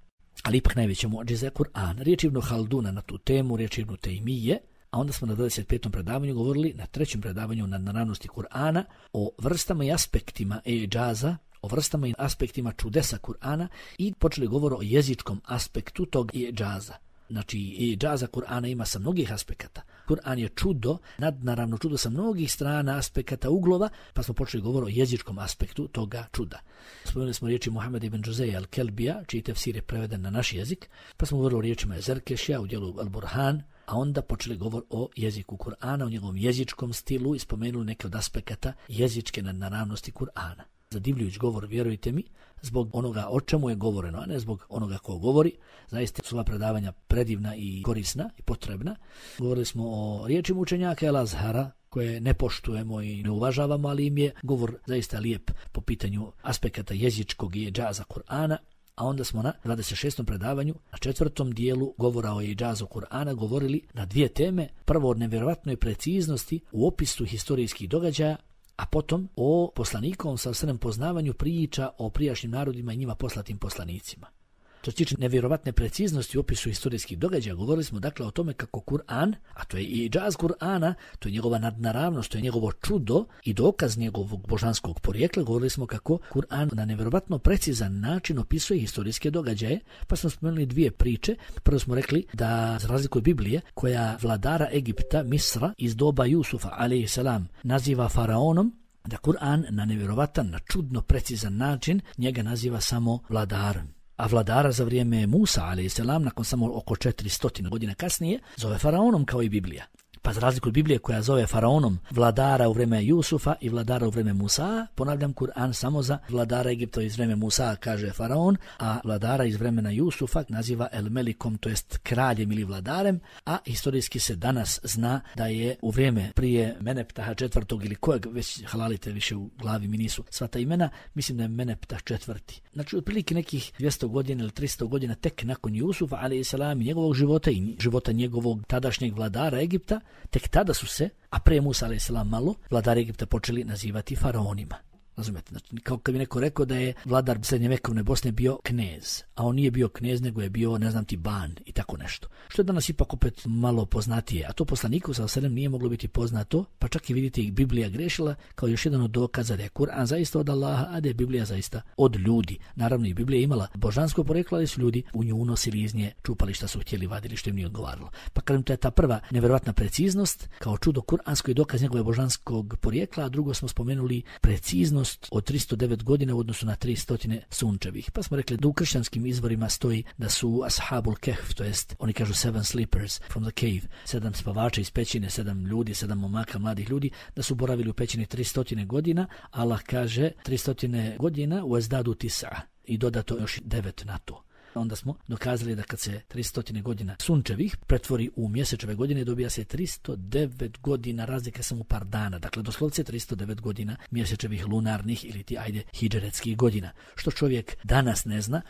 Ali ipak najveće muđize je Kur'an. Riječ Ibn Halduna na tu temu, riječ Ibn Tejmije, a onda smo na dvadeset petom predavanju govorili, na trećem predavanju na naravnosti Kur'ana, o vrstama i aspektima e-džaza, o vrstama i aspektima čudesa Kur'ana i počeli govor o jezičkom aspektu tog e-džaza. Znači, i džaza Kur'ana ima sa mnogih aspekata. Kur'an je čudo, nadnaravno čudo sa mnogih strana, aspekata, uglova, pa smo počeli govor o jezičkom aspektu toga čuda. Spomenuli smo riječi Muhammed ibn Džuzeja al-Kelbija, čiji tefsir je preveden na naš jezik, pa smo govorili o riječima Zerkešija u dijelu Al-Burhan, a onda počeli govor o jeziku Kur'ana, o njegovom jezičkom stilu i spomenuli neke od aspekata jezičke nadnaravnosti Kur'ana. Zadivljujući govor, vjerujte mi, zbog onoga o čemu je govoreno, a ne zbog onoga ko govori. Zaista su ova predavanja predivna i korisna i potrebna. Govorili smo o riječima učenjaka El-Azhara, koje ne poštujemo i ne uvažavamo, ali im je govor zaista lijep po pitanju aspekata jezičkog i džaza Kur'ana. A onda smo na dvadeset šestom predavanju, na četvrtom dijelu govora o džazu Kur'ana, govorili na dvije teme. Prvo o nevjerovatnoj preciznosti u opisu historijskih događaja, a potom o poslanikovom sa srnem poznavanju priča o prijašnjim narodima i njima poslatim poslanicima. Što se tiče nevjerovatne preciznosti u opisu historijskih događaja, govorili smo dakle o tome kako Kur'an, a to je i džaz Kur'ana, to je njegova nadnaravnost, to je njegovo čudo i dokaz njegovog božanskog porijekla. Govorili smo kako Kur'an na nevjerovatno precizan način opisuje historijske događaje, pa smo spomenuli dvije priče. Prvo smo rekli da, za razliku od Biblije, koja vladara Egipta, Misra, iz doba Jusufa, alejhi selam, naziva faraonom, da Kur'an na nevjerovatan, na čudno precizan način njega naziva samo vladarom. A vladara za vrijeme Musa, alejhi selam, nakon samo oko četiristo godina kasnije, zove faraonom kao i Biblija. Pa za razliku od Biblije koja zove faraonom vladara u vrijeme Jusufa i vladara u vrijeme Musa, ponavljam, Kur'an samo za vladara Egipta iz vrijeme Musa kaže faraon, a vladara iz vremena Jusufa naziva El Melikom, to jest kraljem ili vladarem, a historijski se danas zna da je u vrijeme prije Meneptaha četvrtog ili kojeg već halalite više u glavi mi nisu sva ta imena, mislim da je Meneptah četvrti. Znači otprilike nekih dvjesto godina ili tristo godina tek nakon Jusufa alejhi selam i njegovog života i života njegovog tadašnjeg vladara Egipta, tek tada su se, a prije Musa alejhi selam malo, vladari Egipta počeli nazivati faraonima. Razumete, znači kao kad bi neko rekao da je vladar srednjevekovne Bosne bio knez, a on nije bio knez, nego je bio, ne znam ti, ban i tako nešto. Što je danas ipak opet malo poznatije, a to poslaniku sallallahu alejhi ve sellem nije moglo biti poznato, pa čak i vidite i Biblija grešila kao još jedan od dokaza da je Kur'an zaista od Allaha, a da je Biblija zaista od ljudi. Naravno i Biblija imala božansko porijeklo, ali su ljudi u nju unosili iz nje, čupali šta su htjeli, vadili što im nije odgovaralo. Pa kažem, to je ta prva nevjerovatna preciznost kao čudo kuransko i dokaz njegove božanskog porijekla, a drugo smo spomenuli preciznost od tristo devet godina u odnosu na tristo sunčevih. Pa smo rekli da u kršćanskim izvorima stoji da su Ashabul Kehf, to jest oni kažu seven sleepers from the cave, sedam spavača iz pećine, sedam ljudi, sedam momaka, mladih ljudi, da su boravili u pećini tristo godina. Allah kaže tristo godina u ezdadu tisa i dodato još devet na to. Onda smo dokazali da kad se tristo godina sunčevih pretvori u mjesečeve godine, dobija se tristo devet godina, razlika samo par dana. Dakle, doslovce tristo devet godina mjesečevih lunarnih ili ti, ajde, hidžretskih godina. Što čovjek danas ne zna,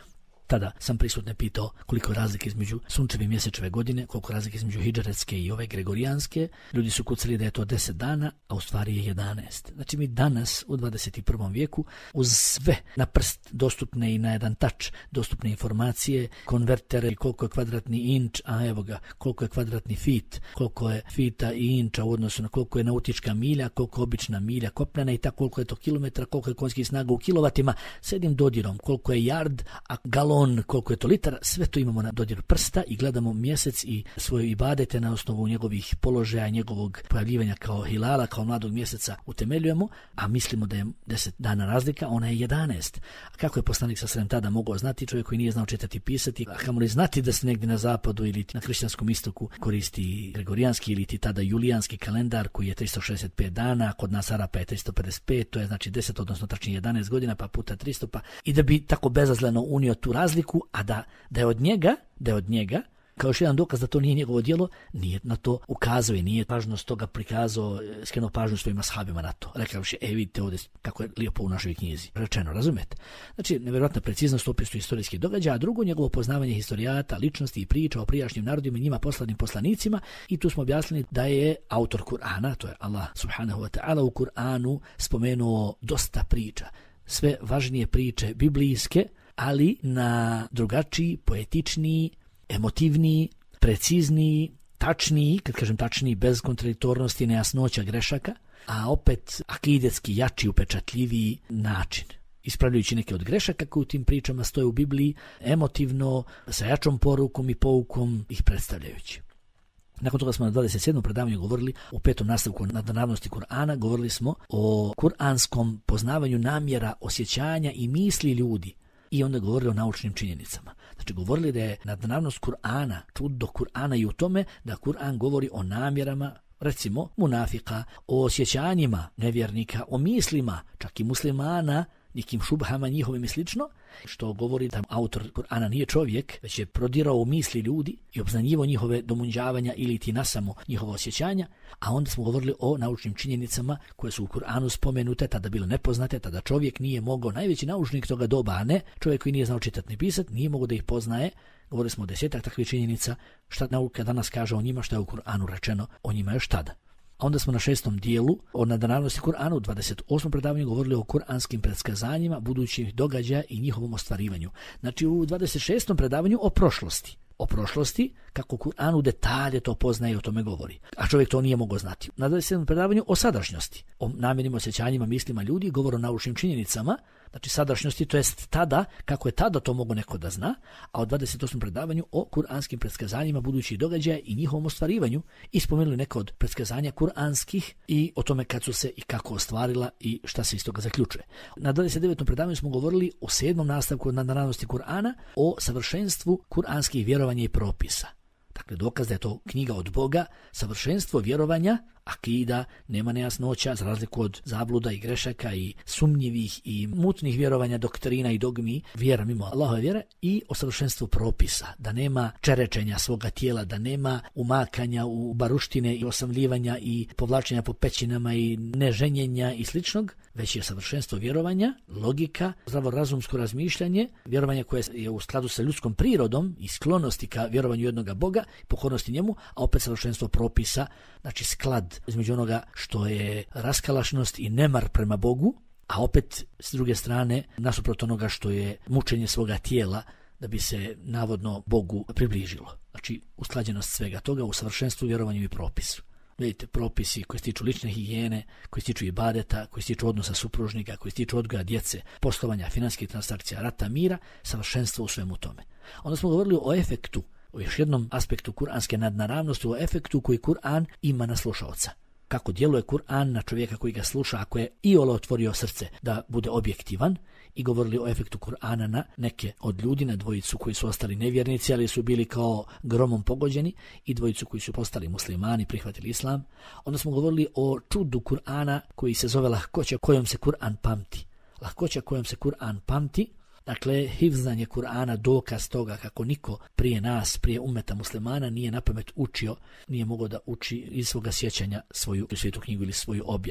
Tada sam prisutne pitao koliko je razlike između sunčeve i mjesečeve godine, koliko je razlike između hidžretske i ove gregorijanske. Ljudi su kucali da je to deset dana, a u stvari je jedanaest. Znači mi danas u dvadeset prvom vijeku uz sve na prst dostupne i na jedan tač dostupne informacije, konvertere, koliko je kvadratni inč, a evo ga, koliko je kvadratni fit, koliko je fita i inča u odnosu na koliko je nautička milja, koliko je obična milja kopnena i tako koliko je to kilometra, koliko je konjskih snaga u kilovatima, s jednim dodirom, koliko je yard, a galon, koliko je to litara, sve to imamo na dodiru prsta i gledamo mjesec i svoje ibadete na osnovu njegovih položaja, njegovog pojavljivanja kao hilala, kao mladog mjeseca utemeljujemo, a mislimo da je deset dana razlika, ona je jedanaest. A kako je poslanik sa sredem tada mogao znati, čovjek koji nije znao čitati i pisati, a kamoli znati da se negdje na zapadu ili na kršćanskom istoku koristi gregorijanski ili ti tada julijanski kalendar koji je tristo šezdeset pet dana, kod nas Arapa je tristo pedeset pet, to je znači deset, odnosno tačnije jedanaest godina, pa puta tristo, pa i da bi tako bezazleno unio tu razliku, a da, da je od njega, da je od njega, kao još jedan dokaz da to nije njegovo djelo, nije na to ukazuje, nije važnost toga prikazao, skrenuo pažnju svojim ashabima na to. Rekao je, e vidite ovdje kako je lijepo u našoj knjizi. Rečeno, razumete? Znači, nevjerojatna preciznost u opisu historijskih događaja, a drugo njegovo poznavanje historijata, ličnosti i priča o prijašnjim narodima i njima poslanim poslanicima, i tu smo objasnili da je autor Kur'ana, to je Allah subhanahu wa ta'ala, u Kur'anu spomenuo dosta priča. Sve važnije priče biblijske, ali na drugačiji, poetičniji, emotivniji, precizniji, tačniji, kad kažem tačniji, bez kontradiktornosti, nejasnoća, grešaka, a opet akidetski jači, upečatljiviji način. Ispravljajući neke od grešaka koje u tim pričama stoje u Bibliji, emotivno, sa jačom porukom i poukom ih predstavljajući. Nakon toga smo na dvadeset sedmom predavanju govorili u petom nastavku nadnaravnosti Kur'ana, govorili smo o kuranskom poznavanju namjera, osjećanja i misli ljudi. I onda govorili o naučnim činjenicama. Znači govorili da je nadnaravnost Kur'ana, čudo Kur'ana i u tome da Kur'an govori o namjerama, recimo munafika, o osjećanjima nevjernika, o mislima, čak i muslimana, nekim šubhama njihovim i slično, što govori da autor Kur'ana nije čovjek, već je prodirao u misli ljudi i obznanjivo njihove domunđavanja ili ti nasamo njihova osjećanja, a onda smo govorili o naučnim činjenicama koje su u Kur'anu spomenute, tada bile nepoznate, tada čovjek nije mogao, najveći naučnik toga doba, a ne čovjek koji nije znao čitati ni pisati, nije mogao da ih poznaje. Govorili smo o desetak takvih činjenica, šta nauka danas kaže o njima, šta je u Kur'anu rečeno o njima još tada. A onda smo na šestom dijelu o nadnaravnosti Kur'ana u dvadeset osmom predavanju govorili o kuranskim predskazanjima, budućih događaja i njihovom ostvarivanju. Znači u dvadeset šestom predavanju o prošlosti. O prošlosti, kako Kur'an u detalje to poznaje i o tome govori. A čovjek to nije mogao znati. Na dvadeset sedmom predavanju o sadašnjosti, o namjernim osjećanjima, mislima ljudi, govor o naučnim činjenicama, znači sadašnjosti, to jest tada, kako je tada to mogo neko da zna, a u dvadeset osmom predavanju o kuranskim predskazanjima budućih događaja i njihovom ostvarivanju i spomenuli neka od predskazanja kuranskih i o tome kad su se i kako ostvarila i šta se iz toga zaključuje. Na dvadeset devetom predavanju smo govorili o sedmom nastavku nadnaravnosti Kur'ana, o savršenstvu kuranskih vjerovanja i propisa. Dakle, dokaz da je to knjiga od Boga, savršenstvo vjerovanja, akida, nema nejasnoća, za razliku od zabluda i grešaka i sumnjivih i mutnih vjerovanja, doktrina i dogmi, vjera mimo Allahove vjere, i o savršenstvu propisa, da nema čerečenja svoga tijela, da nema umakanja u baruštine i osamljivanja i povlačenja po pećinama i neženjenja i sličnog, već je savršenstvo vjerovanja, logika, zdravorazumsko razmišljanje, vjerovanje koje je u skladu sa ljudskom prirodom i sklonosti ka vjerovanju jednoga Boga, pokornosti njemu, a opet savršenstvo propisa, znači sklad između onoga što je raskalašnost i nemar prema Bogu, a opet s druge strane nasuprot onoga što je mučenje svoga tijela da bi se navodno Bogu približilo. Znači usklađenost svega toga u savršenstvu, vjerovanju i propisu. Vidite, propisi koji se tiču lične higijene, koji se tiču ibadeta, koji se tiču odnosa supružnika, koji se tiču odgoja djece, poslovanja, financijskih transakcija, rata, mira, savršenstvo u svemu tome. Onda smo govorili o efektu, o još jednom aspektu kuranske nadnaravnosti, o efektu koji Kur'an ima na slušaoca. Kako djeluje Kur'an na čovjeka koji ga sluša, ako je iole otvorio srce da bude objektivan, i govorili o efektu Kur'ana na neke od ljudi, na dvojicu koji su ostali nevjernici, ali su bili kao gromom pogođeni, i dvojicu koji su postali muslimani, prihvatili islam. Onda smo govorili o čudu Kur'ana koji se zove lahkoća kojom se Kur'an pamti. Lahkoća kojom se Kur'an pamti, dakle, hifzanje Kur'ana, dokaz toga kako niko prije nas, prije umeta muslimana nije napamet učio, nije mogao da uči iz svoga sjećanja svoju svetu knjigu ili svoju objavu.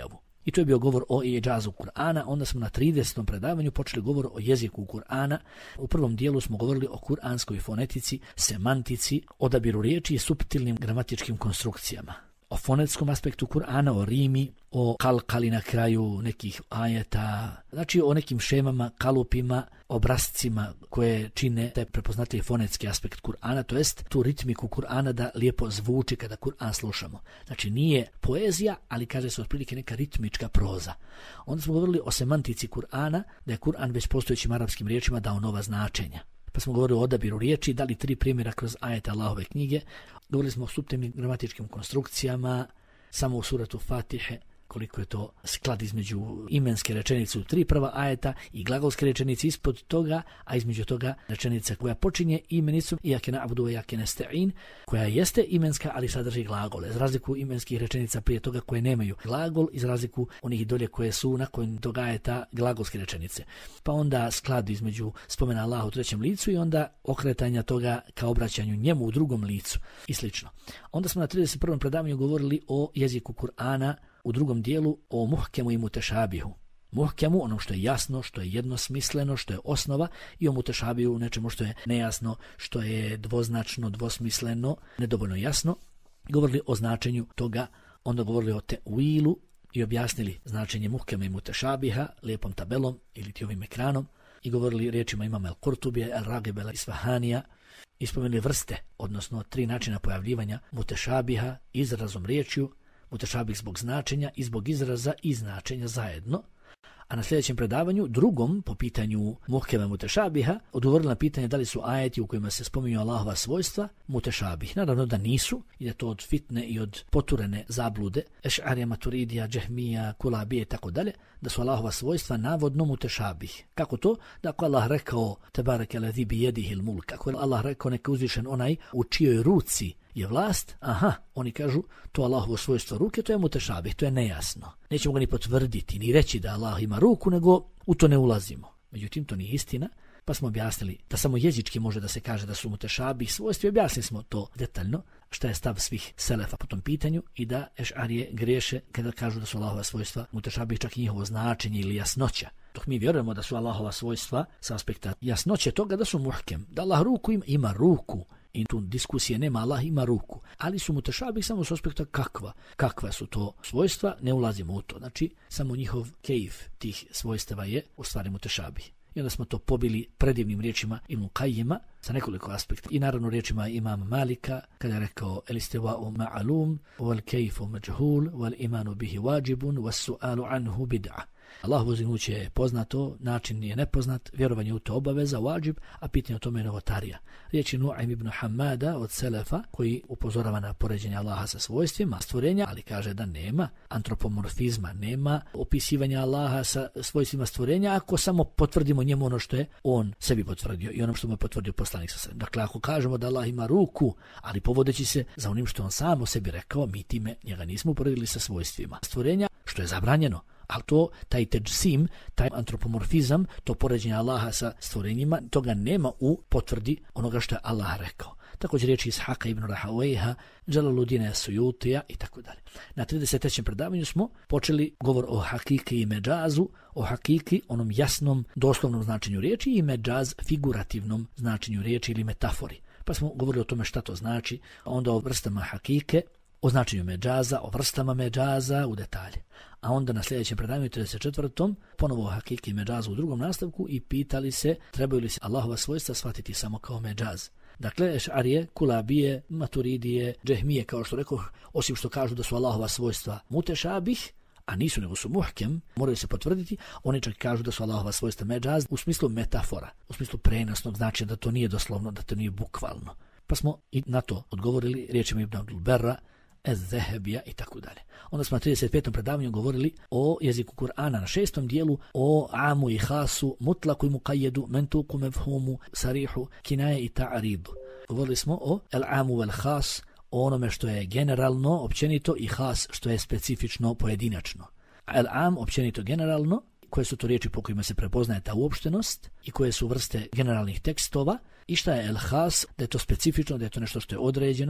I to je bio govor o iđazu Kur'ana. Onda smo na tridesetom predavanju počeli govor o jeziku Kur'ana. U prvom dijelu smo govorili o kuranskoj fonetici, semantici, odabiru riječi i suptilnim gramatičkim konstrukcijama. O fonetskom aspektu Kur'ana, o rimi, o kalkali na kraju nekih ajeta, znači o nekim šemama, kalupima, obrascima koje čine taj prepoznatljiv fonetski aspekt Kur'ana, to jest tu ritmiku Kur'ana da lijepo zvuči kada Kur'an slušamo. Znači nije poezija, ali kaže se otprilike neka ritmička proza. Onda smo govorili o semantici Kur'ana, da je Kur'an već postojećim arapskim riječima dao nova značenja. Pa smo govorili o odabiru riječi, dali tri primjera kroz ajete Allahove knjige. Govorili smo o suptilnim gramatičkim konstrukcijama, samo u suratu Fatihe, koliko je to sklad između imenske rečenice u tri prva ajeta i glagolske rečenice ispod toga, a između toga rečenica koja počinje imenicom iyyake na'budu wa iyyake nasta'in, koja jeste imenska, ali sadrži glagole. Za razliku imenskih rečenica prije toga koje nemaju glagol, iz razliku onih dolje koje su nakon toga ajeta glagolske rečenice. Pa onda sklad između spomena Allaha u trećem licu i onda okretanja toga ka obraćanju njemu u drugom licu i slično. Onda smo na trideset prvom predavanju govorili o jeziku Kur'ana, u drugom dijelu o muhkemu i mutešabihu. Muhkemu, ono što je jasno, što je jednosmisleno, što je osnova, i o mutešabihu, nečemu što je nejasno, što je dvoznačno, dvosmisleno, nedovoljno jasno. Govorili o značenju toga, onda govorili o te'wilu i objasnili značenje muhkema i mutešabiha lijepom tabelom ili ti ovim ekranom i govorili riječima imama El-Kurtubija, El-Ragib, El-Isfahanija i spomenuli vrste, odnosno tri načina pojavljivanja mutešabiha izrazom riječju, mutešabih zbog značenja i zbog izraza i značenja zajedno. A na sljedećem predavanju, drugom, po pitanju muhkema mutešabiha, odgovorili na pitanje da li su ajeti u kojima se spominju Allahova svojstva mutešabih. Naravno da nisu, i da to od fitne i od poturene zablude, Eš'arija, Maturidija, Džehmija, Kulabije i tako dalje, da su Allahova svojstva navodno mutešabih. Kako to? Da ako Allah rekao tebareke ledhi bi jedihil mulk, ako je Allah rekao neka uzvišen onaj u čijoj ruci je vlast, aha, oni kažu to Allahovo svojstvo ruke, to je mutešabih, to je nejasno. Nećemo ga ni potvrditi, ni reći da Allah ima ruku, nego u to ne ulazimo. Međutim, to nije istina, pa smo objasnili da samo jezički može da se kaže da su mutešabih svojstva i objasnili smo to detaljno, šta je stav svih selefa po tom pitanju i da Eš'arije griješe kada kažu da su Allahova svojstva mutešabih, čak i njihovo značenje ili jasnoća. Dok mi vjerujemo da su Allahova svojstva sa aspekta jasnoće toga da su muhkem, da Allah ruku ima, ima ruku. I tu diskusije nema, Allah ima ruku. Ali su mutešabih samo s aspekta kakva. Kakva su to svojstva, ne ulazimo u to. Znači, samo njihov kejf tih svojstava je u stvari mutešabih. I onda smo to pobili predivnim riječima Ibn Qajima sa nekoliko aspekta. I naravno riječima imama Malika, kada je rekao el istiva'u ma'alum, wal kejfu mađhul, wal imanu bihi wajibun, was su'alu anhu bid'a. Allahovo uzdignuće je poznato, način je nepoznat, vjerovanje u to obaveza, wajib, a pitanje o tome je novotarija. Riječi Nu'aym ibn Hamada od Selefa, koji upozorava na poređenje Allaha sa svojstvima stvorenja, ali kaže da nema antropomorfizma, nema opisivanja Allaha sa svojstvima stvorenja, ako samo potvrdimo njemu ono što je on sebi potvrdio i ono što mu je potvrdio poslanik sa sebem. Dakle, ako kažemo da Allah ima ruku, ali povodeći se za onim što on sam o sebi rekao, mi time njega nismo uporedili sa svojstvima stvorenja, što je zabranjeno. Ali to, taj teđsim, taj antropomorfizam, to poređenje Allaha sa stvorenjima, toga nema u potvrdi onoga što je Allah rekao. Također riječi Ishaka ibn Rahawayha, Džalaluddina Suyutija i tako dalje. Na trideset trećem predavanju smo počeli govor o hakiki i međazu, o hakiki, onom jasnom, doslovnom značenju riječi i međaz, figurativnom značenju riječi ili metafori. Pa smo govorili o tome šta to znači, a onda o vrstama hakike, o značenju međaza, o vrstama međaza u detalje. A onda na sljedećem predavanju trideset četvrtom ponovo o hakiki i međazu u drugom nastavku i pitali se trebaju li se Allahova svojstva shvatiti samo kao međaz. Dakle, Eš'arije, Kulabije, Maturidije, Džehmije, kao što rekao, osim što kažu da su Allahova svojstva mutešabih, a nisu nego su muhkem, moraju se potvrditi, oni čak kažu da su Allahova svojstva međaz u smislu metafora, u smislu prenosnog, znači da to nije doslovno, da to nije bukvalno. Pa smo i na to odgovorili riječima Ibn Abdul Berra, Ez-Zehebija i tako dalje. Onda smo na trideset petom predavanju govorili o jeziku Kur'ana na šestom dijelu, o amu i hasu, mutlaku i muqayyedu, mentuku mefhumu, sarihu, kinaje i ta'aridu. Govorili smo o el-amu vel-has, o onome što je generalno, općenito, i has što je specifično, pojedinačno. El-am, općenito, generalno, koje su to riječi po kojima se prepoznaje ta uopštenost i koje su vrste generalnih tekstova, i šta je el-has, da je to specifično, da je to nešto što je određeno,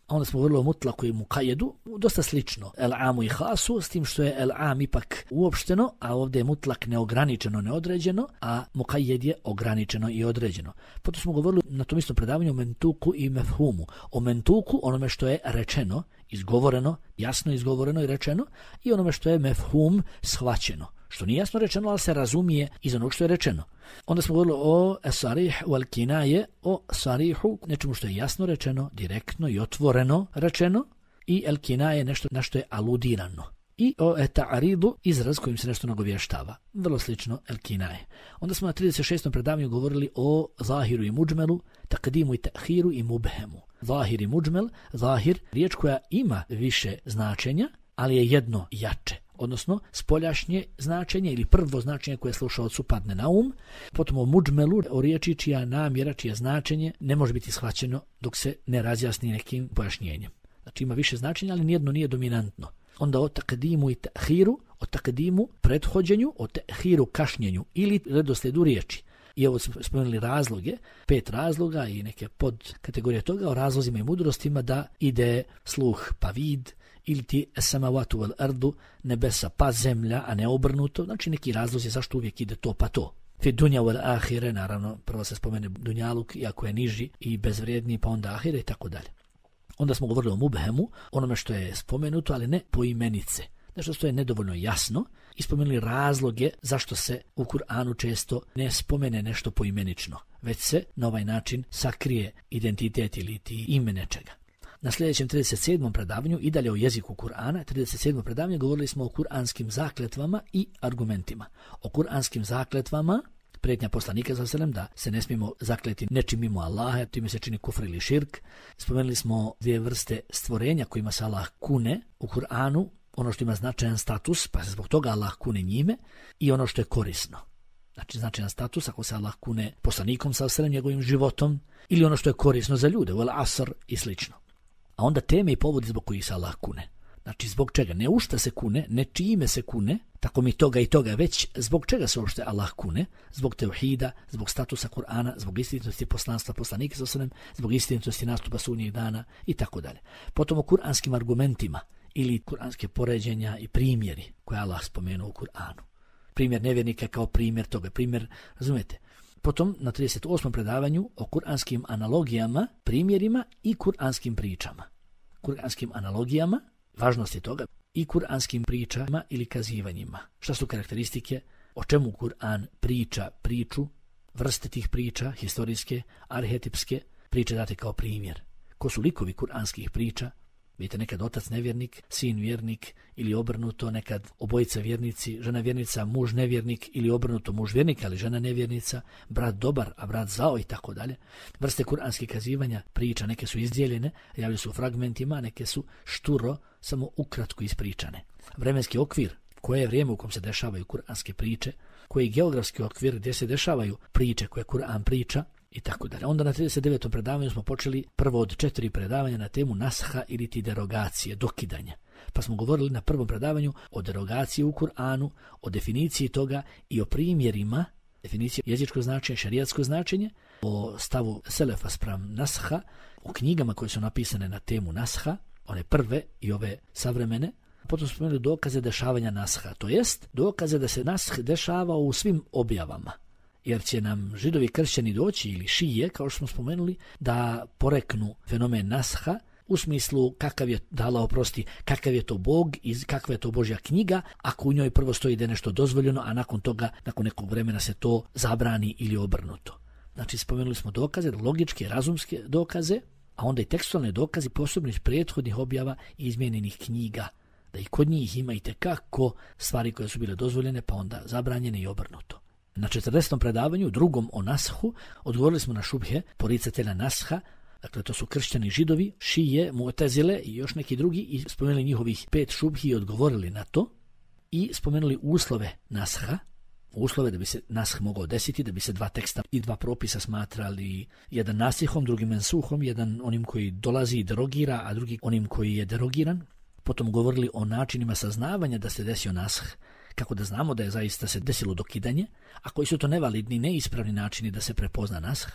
A onda smo govorili o mutlaku i mukajedu, dosta slično. El amu i hasu, s tim što je el am ipak uopšteno, a ovdje je mutlak neograničeno, neodređeno, a mukajed je ograničeno i određeno. Potom smo govorili na tom istom predavanju o mentuku i mefhumu. O mentuku, onome što je rečeno, izgovoreno, jasno izgovoreno i rečeno, i onome što je mefhum, shvaćeno. Što nije jasno rečeno, ali se razumije iz onog što je rečeno. Onda smo govorili o sarih wal kinaje, o sarihu, nečemu što je jasno rečeno, direktno i otvoreno rečeno, i el kinaje nešto na što je aludirano. I o ta'aridu, izraz kojim se nešto nagovještava. Vrlo slično el kinaje. Onda smo na trideset šestom predavanju govorili o zahiru i muđmelu, takdimu i ta'hiru i mubhemu. Zahir i muđmel, zahir, riječ koja ima više značenja, ali je jedno jače. Odnosno spoljašnje značenje ili prvo značenje koje slušaocu padne na um, potom o muđmelu, o riječi čija namjera, čije značenje ne može biti shvaćeno dok se ne razjasni nekim pojašnjenjem. Znači ima više značenja, ali nijedno nije dominantno. Onda o takdimu i ta'hiru, o takdimu prethođenju, o ta'hiru kašnjenju ili redoslijedu riječi. I ovo smo spomenuli razloge, pet razloga i neke pod kategorije toga o razlozima i mudrostima da ide sluh pa vid, ili ti esamavatu vel ardu, nebesa pa zemlja, a ne obrnuto. Znači neki razlozi zašto uvijek ide to pa to. Fi dunja vel ahire, naravno prvo se spomene dunjaluk, iako je niži i bezvrijedniji, pa onda ahire i tako dalje. Onda smo govorili o mubhemu, onome što je spomenuto, ali ne poimenice. Nešto što je nedovoljno jasno, i spomenuli razloge zašto se u Kur'anu često ne spomene nešto poimenično, već se na ovaj način sakrije identitet ili ti ime nečega. Na sljedećem trideset sedmom predavanju i dalje o jeziku Kur'ana, trideset sedmo predavanje, govorili smo o kuranskim zakletvama i argumentima. O kuranskim zakletvama, prijetnja poslanika za selem da se ne smijemo zakleti nečim mimo Allaha, time se čini kufr ili širk. Spomenuli smo dvije vrste stvorenja kojima se Allah kune u Kur'anu, ono što ima značajan status, pa se zbog toga Allah kune njime, i ono što je korisno. Znači značajan status ako se Allah kune poslanikom sa selem, njegovim životom, ili ono što je korisno za ljude, vel asr i slično. A onda teme i povodi zbog kojih se Allah kune. Znači zbog čega, ne u šta se kune, ne čime se kune, tako mi toga i toga, već zbog čega se uopšte Allah kune, zbog tevhida, zbog statusa Kur'ana, zbog istinitosti poslanstva poslanika sa selem, zbog istinitosti nastupa sudnjeg dana i tako dalje. Potom o kuranskim argumentima ili kuranske poređenja i primjeri koje Allah spomenuo u Kur'anu. Primjer nevjernika kao primjer toga, primjer, razumijete? Potom na trideset osmom predavanju o kuranskim analogijama, primjerima i kuranskim pričama. Kuranskim analogijama, važnost je toga, i kuranskim pričama ili kazivanjima. Šta su karakteristike, o čemu Kur'an priča priču, vrste tih priča, historijske, arhetipske, priče date kao primjer. Ko su likovi kuranskih priča? Vidite, nekad otac nevjernik, sin vjernik ili obrnuto, nekad obojica vjernici, žena vjernica, muž nevjernik ili obrnuto, muž vjernik, ali žena nevjernica, brat dobar, a brat zao i tako dalje. Vrste kuranskih kazivanja, priča, neke su izdijeljene, javljaju su u fragmentima, neke su šturo, samo ukratko ispričane. Vremenski okvir, koje je vrijeme u kom se dešavaju kuranske priče, koji je geografski okvir gdje se dešavaju priče koje Kur'an priča, i tako dalje. Onda na trideset devetom predavanju smo počeli prvo od četiri predavanja na temu nasha ili ti derogacije, dokidanja. Pa smo govorili na prvom predavanju o derogaciji u Kur'anu, o definiciji toga i o primjerima, definicije jezičko značenje, šerijatsko značenje, o stavu selefa spram nasha, u knjigama koje su napisane na temu nasha, one prve i ove savremene. Potom smo spomenuli dokaze dešavanja nasha, to jest dokaze da se nash dešava u svim objavama. Jer će nam židovi kršćani doći ili šije, kao što smo spomenuli, da poreknu fenomen nasha u smislu kakav je, da Allah oprosti, kakav je to Bog i kakva je to Božja knjiga, ako u njoj prvo stoji da je nešto dozvoljeno, a nakon toga, nakon nekog vremena se to zabrani ili obrnuto. Znači spomenuli smo dokaze, logičke, razumske dokaze, a onda i tekstualne dokaze posebnih prethodnih objava i izmijenjenih knjiga, da i kod njih ima i tekako stvari koje su bile dozvoljene, pa onda zabranjene i obrnuto. Na četrdesetom predavanju, drugom o nashu, odgovorili smo na šubhe poricatelja nasha, dakle to su kršćani židovi, šije, mu'tezile i još neki drugi, i spomenuli njihovih pet šubhi i odgovorili na to, i spomenuli uslove nasha, uslove da bi se nash mogao desiti, da bi se dva teksta i dva propisa smatrali jedan nasihom, drugi mensuhom, jedan onim koji dolazi i derogira, a drugi onim koji je derogiran. Potom govorili o načinima saznavanja da se desio nash, kako da znamo da je zaista se desilo dokidanje, a koji su to nevalidni, neispravni načini da se prepozna nash.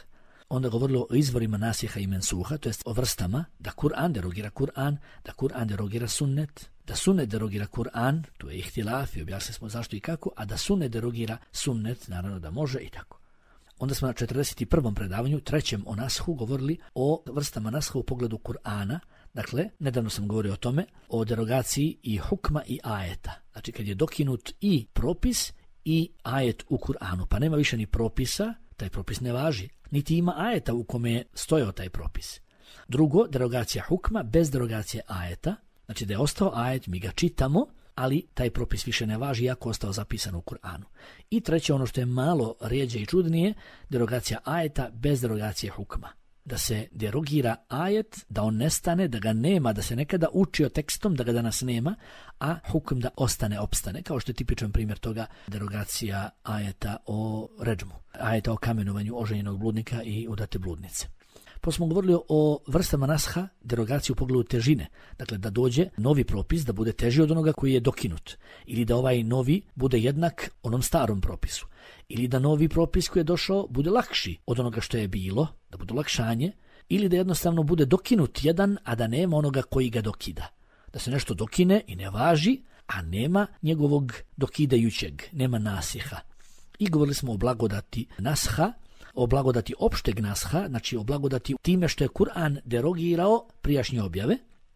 onda govorilo o izvorima nasiha i mensuha, to jest o vrstama, da Kur'an derogira Kur'an, da Kur'an derogira sunnet, da sunnet derogira Kur'an, tu je ihtilaf i objasnili smo zašto i kako, a da sunnet derogira sunnet, naravno da može i tako. Onda smo na četrdeset prvom predavanju, trećem o nashu, govorili o vrstama nasha u pogledu Kur'ana. Dakle, nedavno sam govorio o tome, o derogaciji i hukma i ajeta. Znači, kad je dokinut i propis i ajet u Kur'anu, pa nema više ni propisa, taj propis ne važi, niti ima ajeta u kome je stojao taj propis. Drugo, derogacija hukma bez derogacije ajeta, znači da je ostao ajet, mi ga čitamo, ali taj propis više ne važi, iako je ostao zapisan u Kur'anu. I treće, ono što je malo rijeđe i čudnije, derogacija ajeta bez derogacije hukma. Da se derogira ajet, da on nestane, da ga nema, da se nekada učio tekstom, da ga danas nema, a hukm da ostane, opstane, kao što je tipičan primjer toga derogacija ajeta o redžmu, ajeta o kamenovanju oženjenog bludnika i udate bludnice. Pa smo govorili o vrstama nasha, derogaciju u pogledu težine. Dakle, da dođe novi propis, da bude teži od onoga koji je dokinut. Ili da ovaj novi bude jednak onom starom propisu. Ili da novi propis koji je došao bude lakši od onoga što je bilo, da bude olakšanje. Ili da jednostavno bude dokinut jedan, a da nema onoga koji ga dokida. Da se nešto dokine i ne važi, a nema njegovog dokidajućeg, nema nasiha. I govorili smo o blagodati nasha, o blagodati opšteg nasha, znači o blagodati time što je Kur'an derogirao prijašnje objave,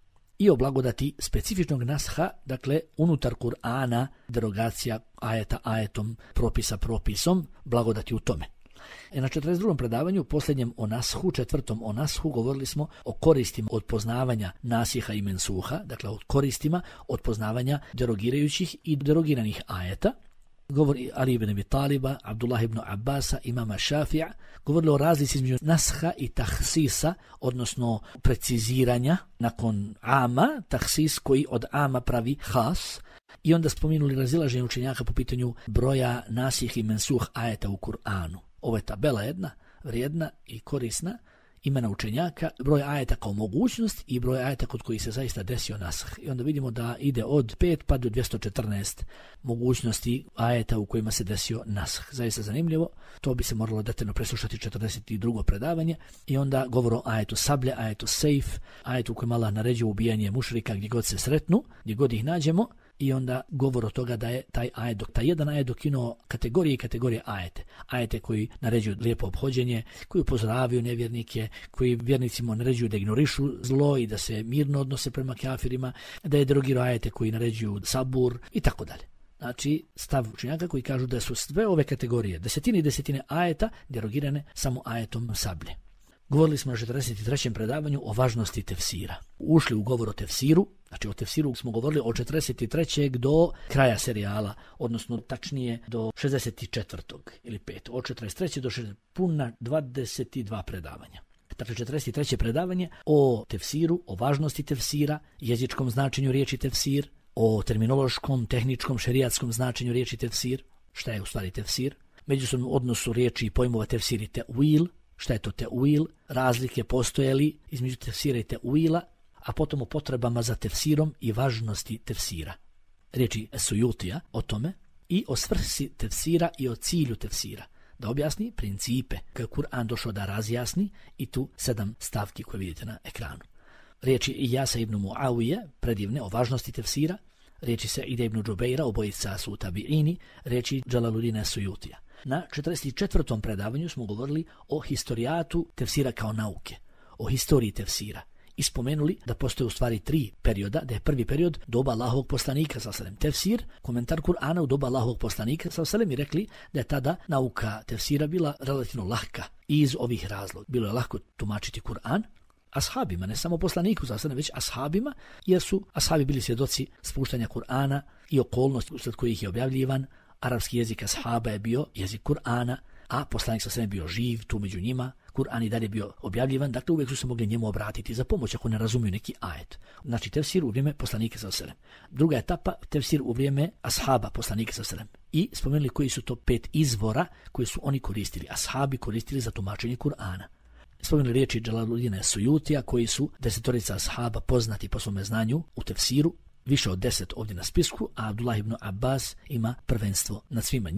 i o blagodati specifičnog nasha, dakle unutar Kur'ana derogacija ajeta ajetom, propisa propisom, blagodati u tome. E na četrdeset drugom predavanju, posljednjem o nashu, četvrtom o nashu, govorili smo o koristima od poznavanja nasiha i mensuha, dakle o koristima od poznavanja derogirajućih i derogiranih ajeta. Govori Ali ibn Abi Taliba, Abdullah ibn Abbasa, imama Šafija, govorili o razlici između nasha i tahsisa, odnosno preciziranja nakon ama, tahsis koji od ama pravi has, i onda spominuli razilaženje učenjaka po pitanju broja nasih i mensuh ajeta u Kur'anu. Ovo je tabela jedna, vrijedna i korisna, imena učenjaka, broj ajeta kao mogućnost i broj ajeta kod koji se zaista desio nasah. I onda vidimo da ide od pet pa do dvjesto četrnaest mogućnosti ajeta u kojima se desio nasah. Zaista zanimljivo, to bi se moralo detaljno preslušati četrdeset drugo predavanje. I onda govor o ajetu sablje, ajetu sejf, ajetu u kojem Allah naređuje ubijanje mušrika gdje god se sretnu, gdje god ih nađemo. I onda govor o toga da je taj ajet, taj jedan ajet dokinuo kategorije i kategorije ajete. Ajete koji naređuju lijepo ophođenje, koji upozoravaju nevjernike, koji vjernicima naređuju da ignorišu zlo i da se mirno odnose prema kafirima, da je derogirao ajete koji naređuju sabur i tako dalje. Znači, stav učenjaka koji kažu da su sve ove kategorije, desetine i desetine ajeta, derogirane samo ajetom sablje. Govorili smo na četrdeset trećem predavanju o važnosti tefsira. Ušli u govor o tefsiru, znači o tefsiru smo govorili od četrdeset trećeg do kraja serijala, odnosno tačnije do šezdeset četvrtog ili pet. Od četrdeset trećeg do šezdeset puna dvadeset dva predavanja. Dakle, četrdeset treće predavanje o tefsiru, o važnosti tefsira, jezičkom značenju riječi tefsir, o terminološkom, tehničkom, šerijatskom značenju riječi tefsir, šta je u stvari tefsir, međusobnom odnosu riječi i pojmova tefsir i te'uil, šta je to te'uil, razlike postoje li između tefsira i te'uila, a potom o potrebama za tefsirom i važnosti tefsira. Riječi Sujutija o tome i o svrsi tefsira i o cilju tefsira. Da objasni principe koje Kur'an došao da razjasni i tu sedam stavki koje vidite na ekranu. Riječi Ijasa ibn Muavije, predivne o važnosti tefsira, riječi Saida ibn Džubeira, obojica su tabiini, riječi Džalaludina Sujutija. Na četrdeset četvrtom predavanju smo govorili o historijatu tefsira kao nauke, o historiji tefsira. I spomenuli da postoje u stvari tri perioda, da je prvi period doba Allahovog poslanika sallallahu alejhi ve sellem, tefsir, komentar Kur'ana u doba Allahovog poslanika sallallahu alejhi ve sellem, i rekli da je tada nauka tefsira bila relativno lahka i iz ovih razloga. Bilo je lahko tumačiti Kur'an ashabima, ne samo poslaniku sallallahu alejhi ve sellem, već ashabima, jer su ashabi bili svjedoci spuštanja Kur'ana i okolnosti usred kojih je objavljivan. Arapski jezik ashaba je bio jezik Kur'ana, a poslanik sallallahu alejhi ve sellem bio živ tu među njima. Kur'an i dalje bio objavljivan, dakle uvijek su se mogli njemu obratiti za pomoć ako ne razumiju neki ajet. Znači tefsir u vrijeme poslanika sallallahu alejhi ve sellem. Druga etapa, tefsir u vrijeme ashaba poslanika sallallahu alejhi ve sellem. I spomenuli koji su to pet izvora koje su oni koristili, ashabi koristili za tumačenje Kur'ana. Spomenuli riječi Džalaludina Sujutija koji su desetorica ashaba poznati po svome znanju u tefsiru, više od deset ovdje na spisku, a Abdullah ibn Abbas ima prvenstvo nad svima njima.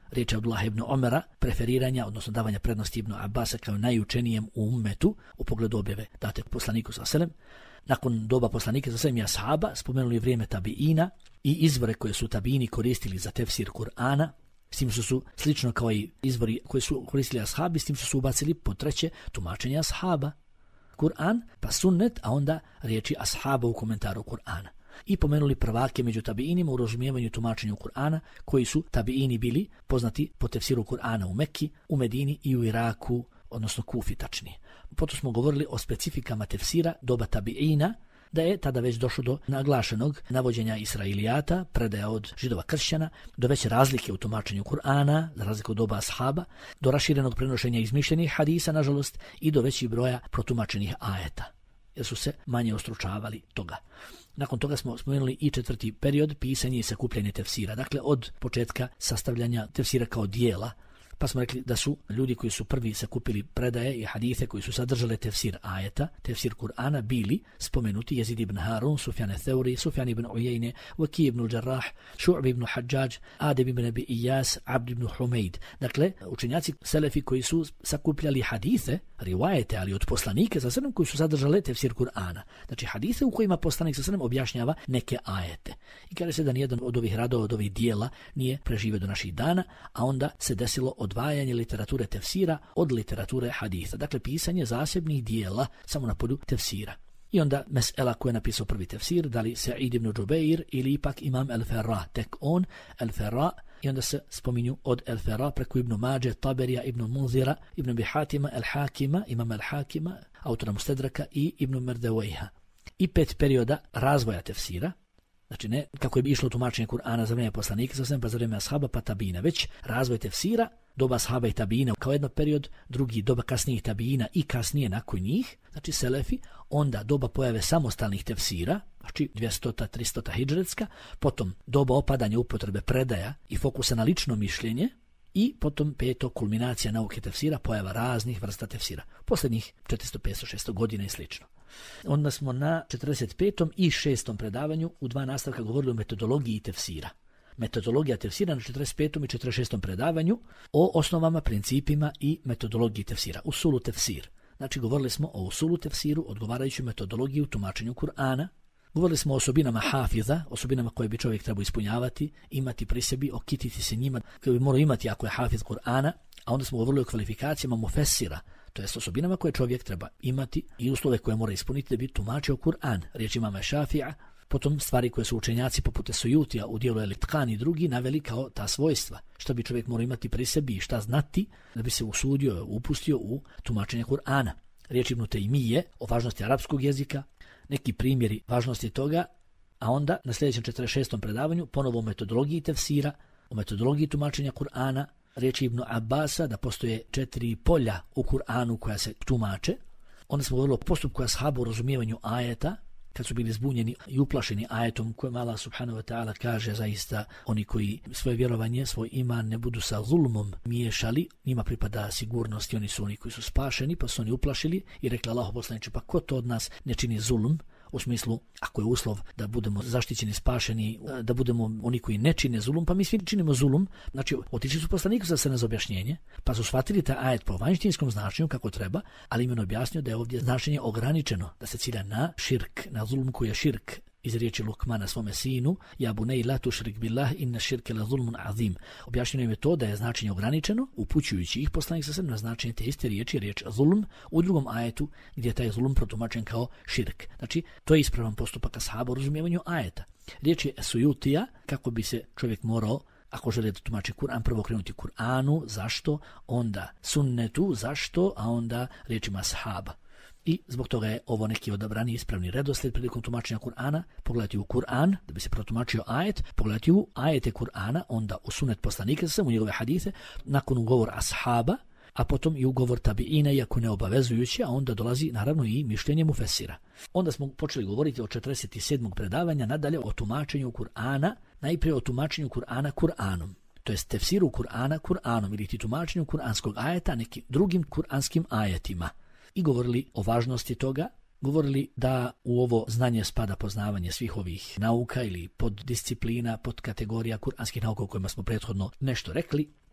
riječi Abdullah ibn Omera, preferiranja, odnosno davanja prednosti Ibn Abasa kao najučenijem u ummetu u pogledu objave date poslaniku sallallahu alejhi ve sellem. Nakon doba poslanika sallallahu alejhi ve sellem i ashaba spomenuli vrijeme tabiina i izvore koje su tabiini koristili za tefsir Kur'ana, s tim što su slično kao i izvori koje su koristili ashabi, s tim što su ubacili po treće tumačenje ashaba Kur'an, pa sunnet, a onda riječi ashaba u komentaru Kur'ana. I pomenuli prvake među tabiinima u razumijevanju i tumačenju Kur'ana, koji su tabiini bili poznati po tefsiru Kur'ana u Mekki, u Medini i u Iraku, odnosno Kufi tačnije. Potom smo govorili o specifikama tefsira doba tabiina, da je tada već došlo do naglašenog navođenja Israilijata, predaja od Židova kršćana, do veće razlike u tumačenju Kur'ana, za razliku od doba ashaba, do raširenog prenošenja izmišljenih hadisa, nažalost, i do većih broja protumačenih ajeta, jer su se manje ostručavali toga. Nakon toga smo spomenuli i četvrti period, pisanje i sakupljanje tefsira, dakle od početka sastavljanja tefsira kao dijela, pa smo rekli da su ljudi koji su prvi sakupili predaje i hadise koji su sadržale tefsir ajeta, tefsir Kur'ana, bili spomenuti Jezid ibn Harun, Sufjan al-Thawri, Sufjan ibn Uyayne, Waki ibn al-Jarrah, Šu'b ibn Hadžađ, Adem ibn Abi Iyas, Abd ibn Humeid. Dakle, učenjaci selefi koji su sakupljali hadise, rivajete, ali od poslanike sa sredem koji su sadržale tefsir Kur'ana. Znači hadise u kojima poslanik sa sredem objašnjava neke ajete. I kaže se da nijedan od ovih radova, od ovih dijela nije preživio do naših dana, a onda se desilo odvajanje literature tefsira od literature hadisa. Dakle, pisanje zasebnih dijela samo na polju tefsira. I onda mesela ko je napisao prvi tefsir, da li Sa'id ibn Džubeir ili ipak imam El-Ferra, tek on, El-Ferra, i onda se spominju od El-Ferra preko Ibn Mađe, Taberija, Ibn Munzira, Ibn Bihatima, El-Hakima, imam El-Hakima, autora Mustedraka i Ibn Merdewejha. I pet perioda razvoja tefsira, znači ne kako je išlo tumačenje Kur'ana za vrijeme poslanika, za pa za vrijeme ashaba pa tabina, već razvoj tefsira, doba ashaba i tabina kao jedan period, drugi doba kasnijih tabina i kasnije nakon njih, znači selefi, onda doba pojave samostalnih tefsira, znači dvjesto do tristo hidžretska, potom doba opadanja upotrebe predaja i fokusa na lično mišljenje, i potom peto, kulminacija nauke tefsira, pojava raznih vrsta tefsira, posljednjih četiristo, petsto, šesto godina i slično. Onda smo na četrdeset petom i šestom predavanju u dva nastavka govorili o metodologiji tefsira. Metodologija tefsira na četrdeset petom i četrdeset šestom predavanju o osnovama, principima i metodologiji tefsira. Usulu tefsir. Znači govorili smo o usulu tefsiru, odgovarajuću metodologiju u tumačenju Kur'ana. Govorili smo o osobinama hafiza, osobinama koje bi čovjek trebao ispunjavati, imati pri sebi, okititi se njima, koje bi morao imati ako je hafiz Kur'ana, a onda smo govorili o kvalifikacijama mufessira, to jest osobinama koje čovjek treba imati i uslove koje mora ispuniti da bi tumačio Kur'an, riječ imama Šafija, potom stvari koje su učenjaci poput Sujutija u dijelu El-Itqan i drugi naveli kao ta svojstva, što bi čovjek morao imati pri sebi i šta znati da bi se usudio, upustio u tumačenje Kur'ana. Riječ Ibn Tejmije o važnosti arapskog jezika, neki primjeri važnosti toga, a onda na sljedećem četrdeset šestom predavanju ponovo o metodologiji tefsira, o metodologiji tumačenja Kur'ana, riječi Ibn Abasa da postoje četiri polja u Kur'anu koja se tumače. Onda smo govorili o postupku ashaba u razumijevanju ajeta, kad su bili zbunjeni i uplašeni ajetom kojem Allah subhanahu wa ta'ala kaže zaista oni koji svoje vjerovanje, svoj iman ne budu sa zulmom miješali, njima pripada sigurnost i oni su oni koji su spašeni, pa su oni uplašili i rekli Allahu poslaniče, pa ko to od nas ne čini zulm, u smislu ako je uslov da budemo zaštićeni, spašeni, da budemo oni koji ne čine zulum, pa mi svi činimo zulum. Znači otišli su poslaniku za sene za objašnjenje, pa su shvatili taj ajet po vanjštinskom značenju kako treba, ali im je objasnio da je ovdje značenje ograničeno, da se cilja na širk, na zulum koji je širk, iz riječi Lukmana svome sinu, ja bunej la tušrik billah inna širke la zulmun azim. Objašnjeno im je to da je značenje ograničeno, upućujući ih poslanik sa sebe na značenje te iste riječi, riječ zulm, u drugom ajetu gdje je taj zulm protumačen kao širk. Znači, to je ispravan postupak ashaba u razumijevanju ajeta. Riječ je Sujutija, kako bi se čovjek morao, ako želi da tumači Kur'an, prvo krenuti Kur'anu, zašto, onda sunnetu, zašto, a onda riječima ashaba. I zbog toga je ovo neki odabrani ispravni redoslijed prilikom tumačenja Kur'ana, pogledati u Kur'an, da bi se protumačio ajet, pogledati u ajete Kur'ana, onda u sunet poslanika, sam u njegove hadise, nakon ugovor ashaba, a potom i ugovor tabiina, iako ne obavezujući, a onda dolazi naravno i mišljenje mufesira. Onda smo počeli govoriti o četrdeset sedmom predavanja, nadalje o tumačenju Kur'ana, najprije o tumačenju Kur'ana Kur'anom. To jest tefsiru Kur'ana Kur'anom ili ti tumačenju kur'anskog ajeta nekim drugim kur'anskim ajetima. I govorili o važnosti toga, govorili da u ovo znanje spada poznavanje svih ovih nauka ili poddisciplina, podkategorija kur'anskih nauka o kojima smo prethodno nešto rekli.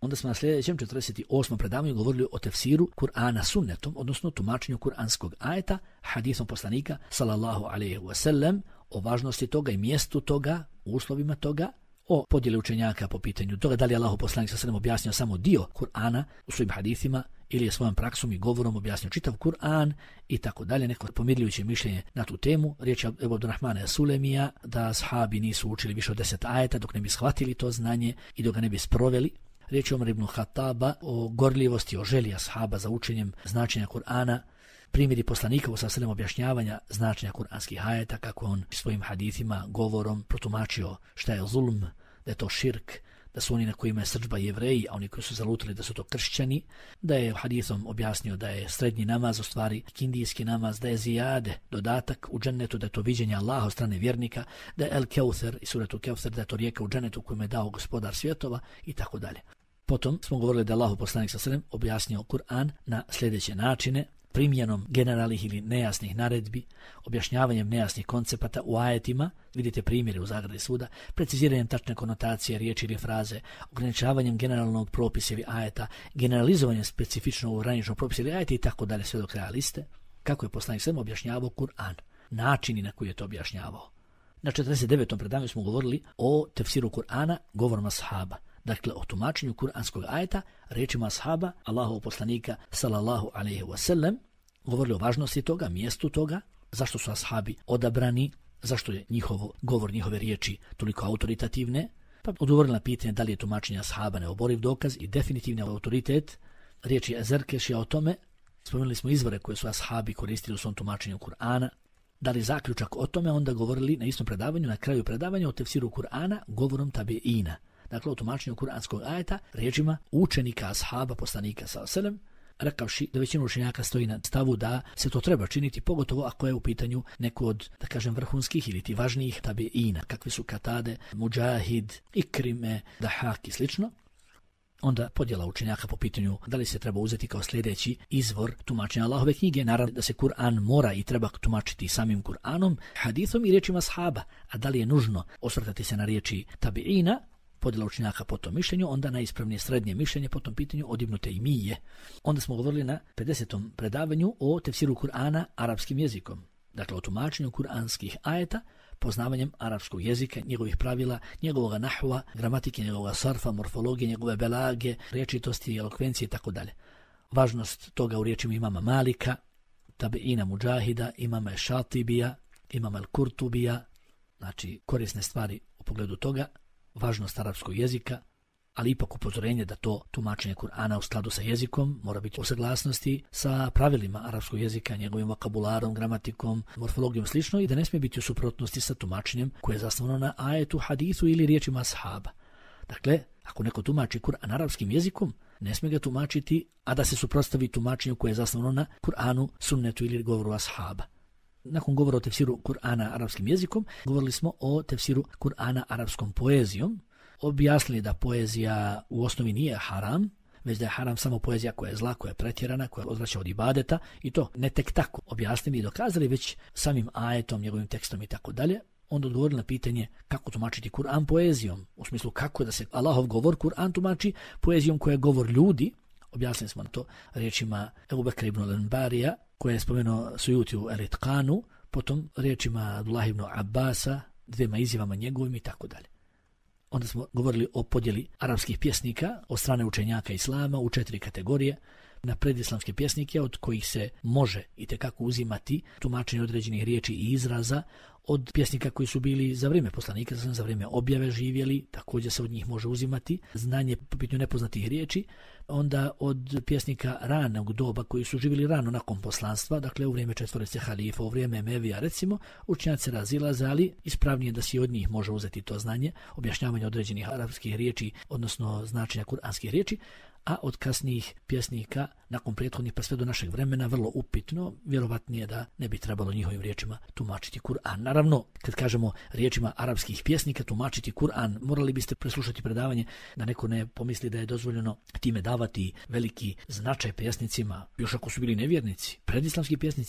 Onda smo na sljedećem četrdeset osmom predavanju govorili o tefsiru Kur'ana sunnetom, odnosno tumačenju kuranskog ajeta, hadisom poslanika sallallahu alejhi ve sellem, o važnosti toga i mjestu toga, uslovima toga, o podjeli učenjaka po pitanju toga da li je Allahov poslanik sallallahu alejhi ve sellem objasnio samo dio Kur'ana u svojim hadisima ili je svojom praksom i govorom objasnio čitav Kur'an i tako dalje. Neko pomirljujuće mišljenje na tu temu. Riječ je Ebu Abdurrahmana Sulemija da ashabi nisu učili više od deset ajeta dok ne bi shvatili to znanje i dok ga ne bi sproveli. Riječ je Omer ibn Khattaba o gorljivosti, o želji ashaba za učenjem značenja Kur'ana, primjeri poslanika u sallallahu objašnjavanja značenja kuranskih ajeta, kako on svojim hadithima, govorom protumačio šta je zulm, da je to širk, da su oni na kojima je srdžba Jevreji, a oni koji su zalutali da su to kršćani, da je hadithom objasnio da je srednji namaz u stvari kindijski namaz, da je zijade, dodatak u džennetu, da je to viđenje Allaha od strane vjernika, da je El Keuther i suretu Keuther, da je to rijeka u džennetu koju je dao gospodar svjetova i tako dalje. Potom smo govorili da je Allahov poslanik sallallahu alejhi ve sellem objasnio Kur'an na sljedeće načine: primjenom generalnih ili nejasnih naredbi, objašnjavanjem nejasnih koncepata u ajetima, vidite primjere u zagradi svuda, preciziranjem tačne konotacije riječi ili fraze, ograničavanjem generalnog propisa ili ajeta, generalizovanjem specifično ograničenog propisa ili ajeta i tako dalje, sve do kraja liste. Kako je poslanik sallallahu alejhi ve sellem objašnjavao Kur'an, načini na koji je to objašnjavao. Na četrdeset devetom predavanju smo govorili o tefsiru Kur'ana govorom ashaba. Dakle, o tumačenju kuranskog ajeta riječima ashaba, Allahovog poslanika sallallahu alejhi ve sellem, govorili o važnosti toga, mjestu toga, zašto su ashabi odabrani, zašto je njihovo govor, njihove riječi toliko autoritativne, pa odgovorili na pitanje da li je tumačenje ashaba neoboriv dokaz i definitivni autoritet. Riječi Ezerkešija o tome, spomenuli smo izvore koje su ashabi koristili u svom tumačenju Kur'ana, dali zaključak o tome, onda govorili na istom predavanju, na kraju predavanja o tefsiru Kur'ana govorom tabiina. Dakle, o tumačenju kuranskog ajeta riječima učenika ashaba poslanika sallallahu alejhi ve sellem, rekavši da većina učenjaka stoji na stavu da se to treba činiti, pogotovo ako je u pitanju neko od, da kažem, vrhunskih ili ti važnijih tabiina, kakvi su Katade, Mujahid, Ikrime, Dahak i slično. Onda podjela učenjaka po pitanju da li se treba uzeti kao sljedeći izvor tumačenja Allahove knjige, naravno da se Kur'an mora i treba tumačiti samim Kur'anom, hadithom i riječima ashaba, a da li je nužno osvrtati se na riječi tabiina, podjela učenjaka po tom mišljenju, onda najispravnije srednje mišljenje po tom pitanju od Ibn Tejmije. Onda smo govorili na pedesetom predavanju o tefsiru Kur'ana arapskim jezikom, dakle o tumačenju kuranskih ajeta, poznavanjem arapskog jezika, njegovih pravila, njegovog nahva, gramatike, njegovog sarfa, morfologije, njegove belage, rječitosti, elokvencije i tako dalje. Važnost toga u riječima imama Malika, tabiina Mujahida, imama Šatibija, imama Al-Kurtubija, znači korisne stvari u pogledu toga, važnost arapskog jezika, ali ipak upozorenje da to tumačenje Kur'ana u skladu sa jezikom mora biti u saglasnosti sa pravilima arapskog jezika, njegovim vokabularom, gramatikom, morfologijom slično i da ne smije biti u suprotnosti sa tumačenjem koje je zasnovano na ajetu, hadisu ili riječima ashaba. Dakle, ako neko tumači Kur'an arapskim jezikom, ne smije ga tumačiti, a da se suprotstavi tumačenju koje je zasnovano na Kur'anu, sunnetu ili govoru ashaba. Nakon govora o tefsiru Kur'ana arapskim jezikom, govorili smo o tefsiru Kur'ana arapskom poezijom, objasnili da poezija u osnovi nije haram, već da je haram samo poezija koja je zla, koja je pretjerana, koja odvraća od ibadeta, i to ne tek tako objasnili i dokazali, već samim ajetom, njegovim tekstom i tako dalje. Onda odgovorili na pitanje kako tumačiti Kur'an poezijom, u smislu kako da se Allahov govor Kur'an tumači poezijom koja je govor ljudi. Objasnili smo na to riječima Ebu Bekra ibn al-Anbarija, koje je spomenuo Sujuti u El-Itqanu, potom riječima Abdullah ibn Abbasa, dvema izjavama njegovim i tako dalje. Onda smo govorili o podjeli arapskih pjesnika od strane učenjaka islama u četiri kategorije, na predislamske pjesnike od kojih se može itekako uzimati tumačenje određenih riječi i izraza, od pjesnika koji su bili za vrijeme poslanika, za vrijeme objave živjeli, također se od njih može uzimati znanje po pitanju nepoznatih riječi, onda od pjesnika ranog doba koji su živjeli rano nakon poslanstva, dakle u vrijeme četvorice halifa, u vrijeme Emevija recimo, učenjaci razilaze, ali ispravnije da se od njih može uzeti to znanje, objašnjavanje određenih arapskih riječi, odnosno značenja kuranskih riječi, a od kasnijih pjesnika, nakon prethodnih pa sve do našeg vremena, vrlo upitno, vjerovatnije da ne bi trebalo njihovim riječima tumačiti Kur'an. Naravno, kad kažemo riječima arapskih pjesnika tumačiti Kur'an, morali biste preslušati predavanje da neko ne pomisli da je dozvoljeno time davati veliki značaj pjesnicima, još ako su bili nevjernici, predislamski pjesnici,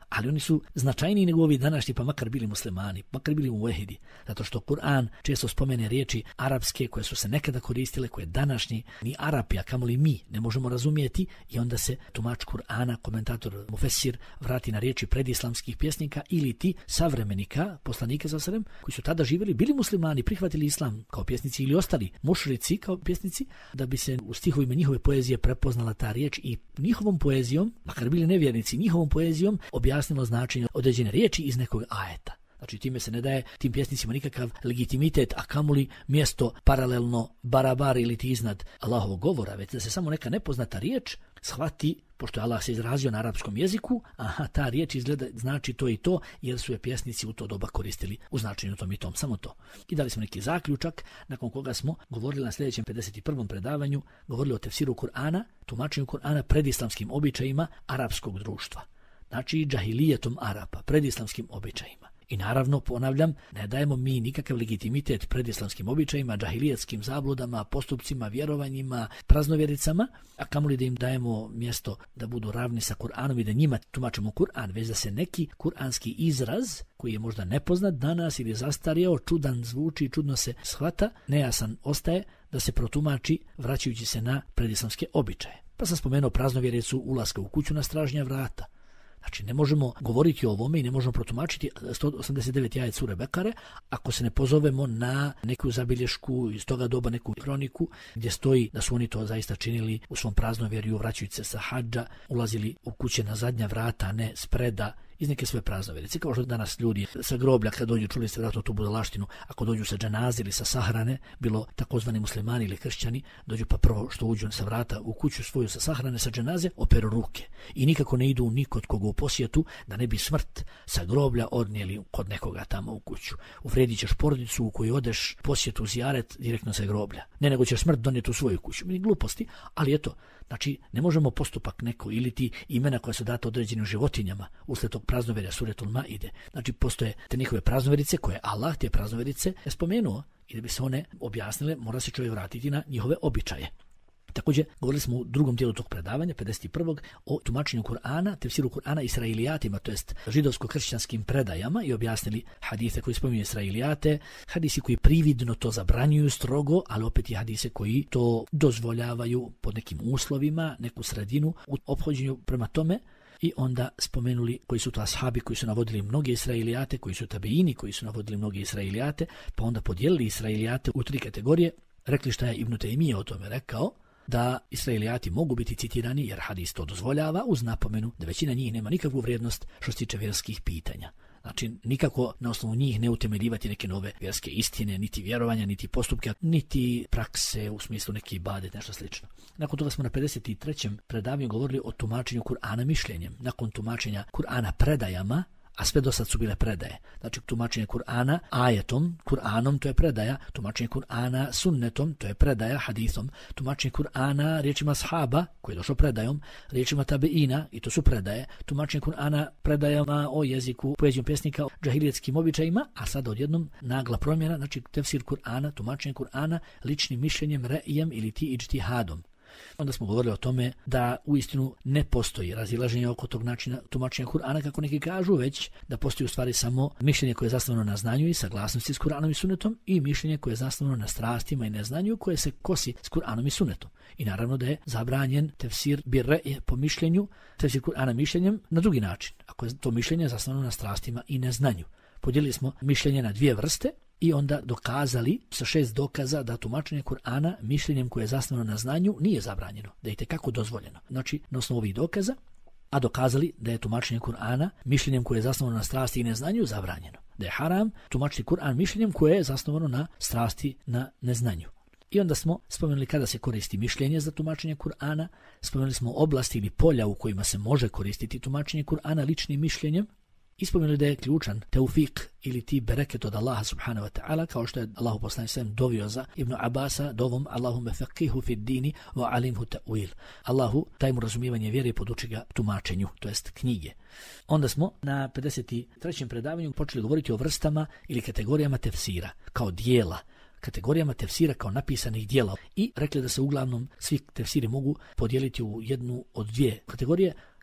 ali oni su značajniji nego ovi današnji, pa makar bili muslimani, makar bili muvehidi, zato što Kur'an često spomene riječi arapske koje su se nekada koristile, koje današnji ni Arapi, a kamoli mi ne možemo razumjeti, i onda se tumač Kur'ana, komentator Mufesir, vrati na riječi predislamskih pjesnika ili ti savremenika, poslanike za srem, koji su tada živjeli, bili muslimani, prihvatili islam kao pjesnici ili ostali mušrici kao pjesnici, da bi se u stihovima njihove poezije prepoznala ta riječ i njihovom poezijom, makar bili nevjernici, njihovom poezijom objasnilo značenje određene riječi iz nekog ajeta. Znači time se ne daje tim pjesnicima nikakav legitimitet, a kamoli mjesto paralelno barabar ili ti iznad Allahovog govora, već da se samo neka nepoznata riječ shvati, pošto je Allah se izrazio na arapskom jeziku, aha, ta riječ izgleda znači to i to, jer su je pjesnici u to doba koristili u značenju tom i tom, samo to. I dali smo neki zaključak, nakon koga smo govorili na sljedećem pedeset prvom predavanju, govorili o tefsiru Kur'ana, tumačenju Kur'ana predislamskim običajima arapskog društva. Znači džahilijetom Arapa, predislamskim običajima. I naravno, ponavljam, ne dajemo mi nikakav legitimitet predislamskim običajima, džahilijetskim zabludama, postupcima, vjerovanjima, praznovjericama, a kamoli da im dajemo mjesto da budu ravni sa Kur'anom i da njima tumačimo Kur'an, već da se neki kur'anski izraz, koji je možda nepoznat danas ili zastario, čudan zvuči, čudno se shvata, nejasan ostaje, da se protumači vraćajući se na predislamske običaje. Pa sam spomenuo praznovjericu ulaska u kuću na stražnja vrata. Znači, ne možemo govoriti o ovome i ne možemo protumačiti sto osamdeset deveti ajet sure Bekare ako se ne pozovemo na neku zabilješku iz toga doba, neku kroniku gdje stoji da su oni to zaista činili u svom praznovjerju, vraćajući se sa hadža, ulazili u kuće na zadnja vrata, a ne spreda, iz neke svoje praznovjerice. Kao što danas ljudi sa groblja, kad dođu, čuli ste vjerojatno tu budalaštinu, ako dođu sa dženaze ili sa sahrane, bilo takozvani muslimani ili kršćani, dođu pa prvo što uđu sa vrata u kuću svoju sa sahrane, sa dženaze, operu ruke. I nikako ne idu nikod koga u posjetu, da ne bi smrt sa groblja odnijeli kod nekoga tamo u kuću. Uvrijedit ćeš porodicu u koju odeš posjetu zijaret direktno sa groblja. Ne, nego ćeš smrt donijeti u svoju kuću. Mi gluposti, ali eto, znači ne možemo postupak neko ili ti imena koja su data određenim životinjama uslijed tog praznovjerja suretul Maide. Znači postoje te njihove praznovjerice koje Allah te praznovjerice je spomenuo i da bi se one objasnile, mora se čovjek vratiti na njihove običaje. Također, govorili smo u drugom dijelu tog predavanja, pedeset prvog o tumačenju Kur'ana, tefsiru Kur'ana israilijatima, to jest židovsko-kršćanskim predajama, i objasnili hadise koji spominju israilijate, hadisi koji prividno to zabranjuju strogo, ali opet i hadise koji to dozvoljavaju pod nekim uslovima, neku sredinu u ophođenju prema tome. I onda spomenuli koji su to ashabi koji su navodili mnoge israilijate, koji su tabeini koji su navodili mnoge israilijate, pa onda podijelili israilijate u tri kategorije, rekli šta je Ibn Taymije o tome rekao, da israilijati mogu biti citirani jer hadis to dozvoljava, uz napomenu da većina njih nema nikakvu vrijednost što se tiče vjerskih pitanja. Znači, nikako na osnovu njih ne utemeljivati neke nove vjerske istine, niti vjerovanja, niti postupke, niti prakse u smislu neki ibadet, nešto slično. Nakon toga smo na pedeset trećem predavanju govorili o tumačenju Kur'ana mišljenjem. Nakon tumačenja Kur'ana predajama, a sve do sad su bile predaje. Znači, tumačenje Kur'ana ajetom, Kur'anom, to je predaja, tumačenje Kur'ana sunnetom, to je predaja, hadithom, tumačenje Kur'ana riječima ashaba, koji je došao predajom, riječima tabeina, i to su predaje, tumačenje Kur'ana predajama o jeziku, poezijom pjesnika, o džahilijetskim običajima, a sada odjednom nagla promjena, znači tefsir Kur'ana, tumačenje Kur'ana ličnim mišljenjem, re'ijem ili ti iđtihadom. Onda smo govorili o tome da uistinu ne postoji razilaženje oko tog načina tumačenja Kur'ana, kako neki kažu, već da postoji u stvari samo mišljenje koje je zasnovano na znanju i saglasnosti s Kur'anom i sunnetom i mišljenje koje je zasnovano na strastima i neznanju koje se kosi s Kur'anom i sunnetom. I naravno da je zabranjen tefsir bir po mišljenju, tefsir Kur'ana mišljenjem na drugi način, ako je to mišljenje zasnovano na strastima i neznanju. Podijelili smo mišljenje na dvije vrste i onda dokazali sa šest dokaza da tumačenje Kur'ana mišljenjem koje je zasnovano na znanju nije zabranjeno, da je itekako dozvoljeno. Znači, na osnovu ovih dokaza, a dokazali da je tumačenje Kur'ana mišljenjem koje je zasnovano na strasti i neznanju zabranjeno. Da je haram tumačiti Kur'an mišljenjem koje je zasnovano na strasti, na neznanju. I onda smo spomenuli kada se koristi mišljenje za tumačenje Kur'ana, spomenuli smo oblasti ili polja u kojima se može koristiti tumačenje Kur'ana ličnim mišljenjem, i spomenuli da je ključan teufik ili ti bereket od Allaha subhanahu wa ta'ala, kao što je Allahu poslanik sallallahu dovio za Ibn Abasa dovom Allahume faqihu fid dini wa alimhu ta'wil. Allahu daj mu razumijevanje vjere i poduči ga tumačenju, to jest knjige. Onda smo na pedeset trećem predavanju počeli govoriti o vrstama ili kategorijama tefsira kao dijela, kategorijama tefsira kao napisanih dijela i rekli da se uglavnom svi tefsiri mogu podijeliti u jednu od dvije kategorije.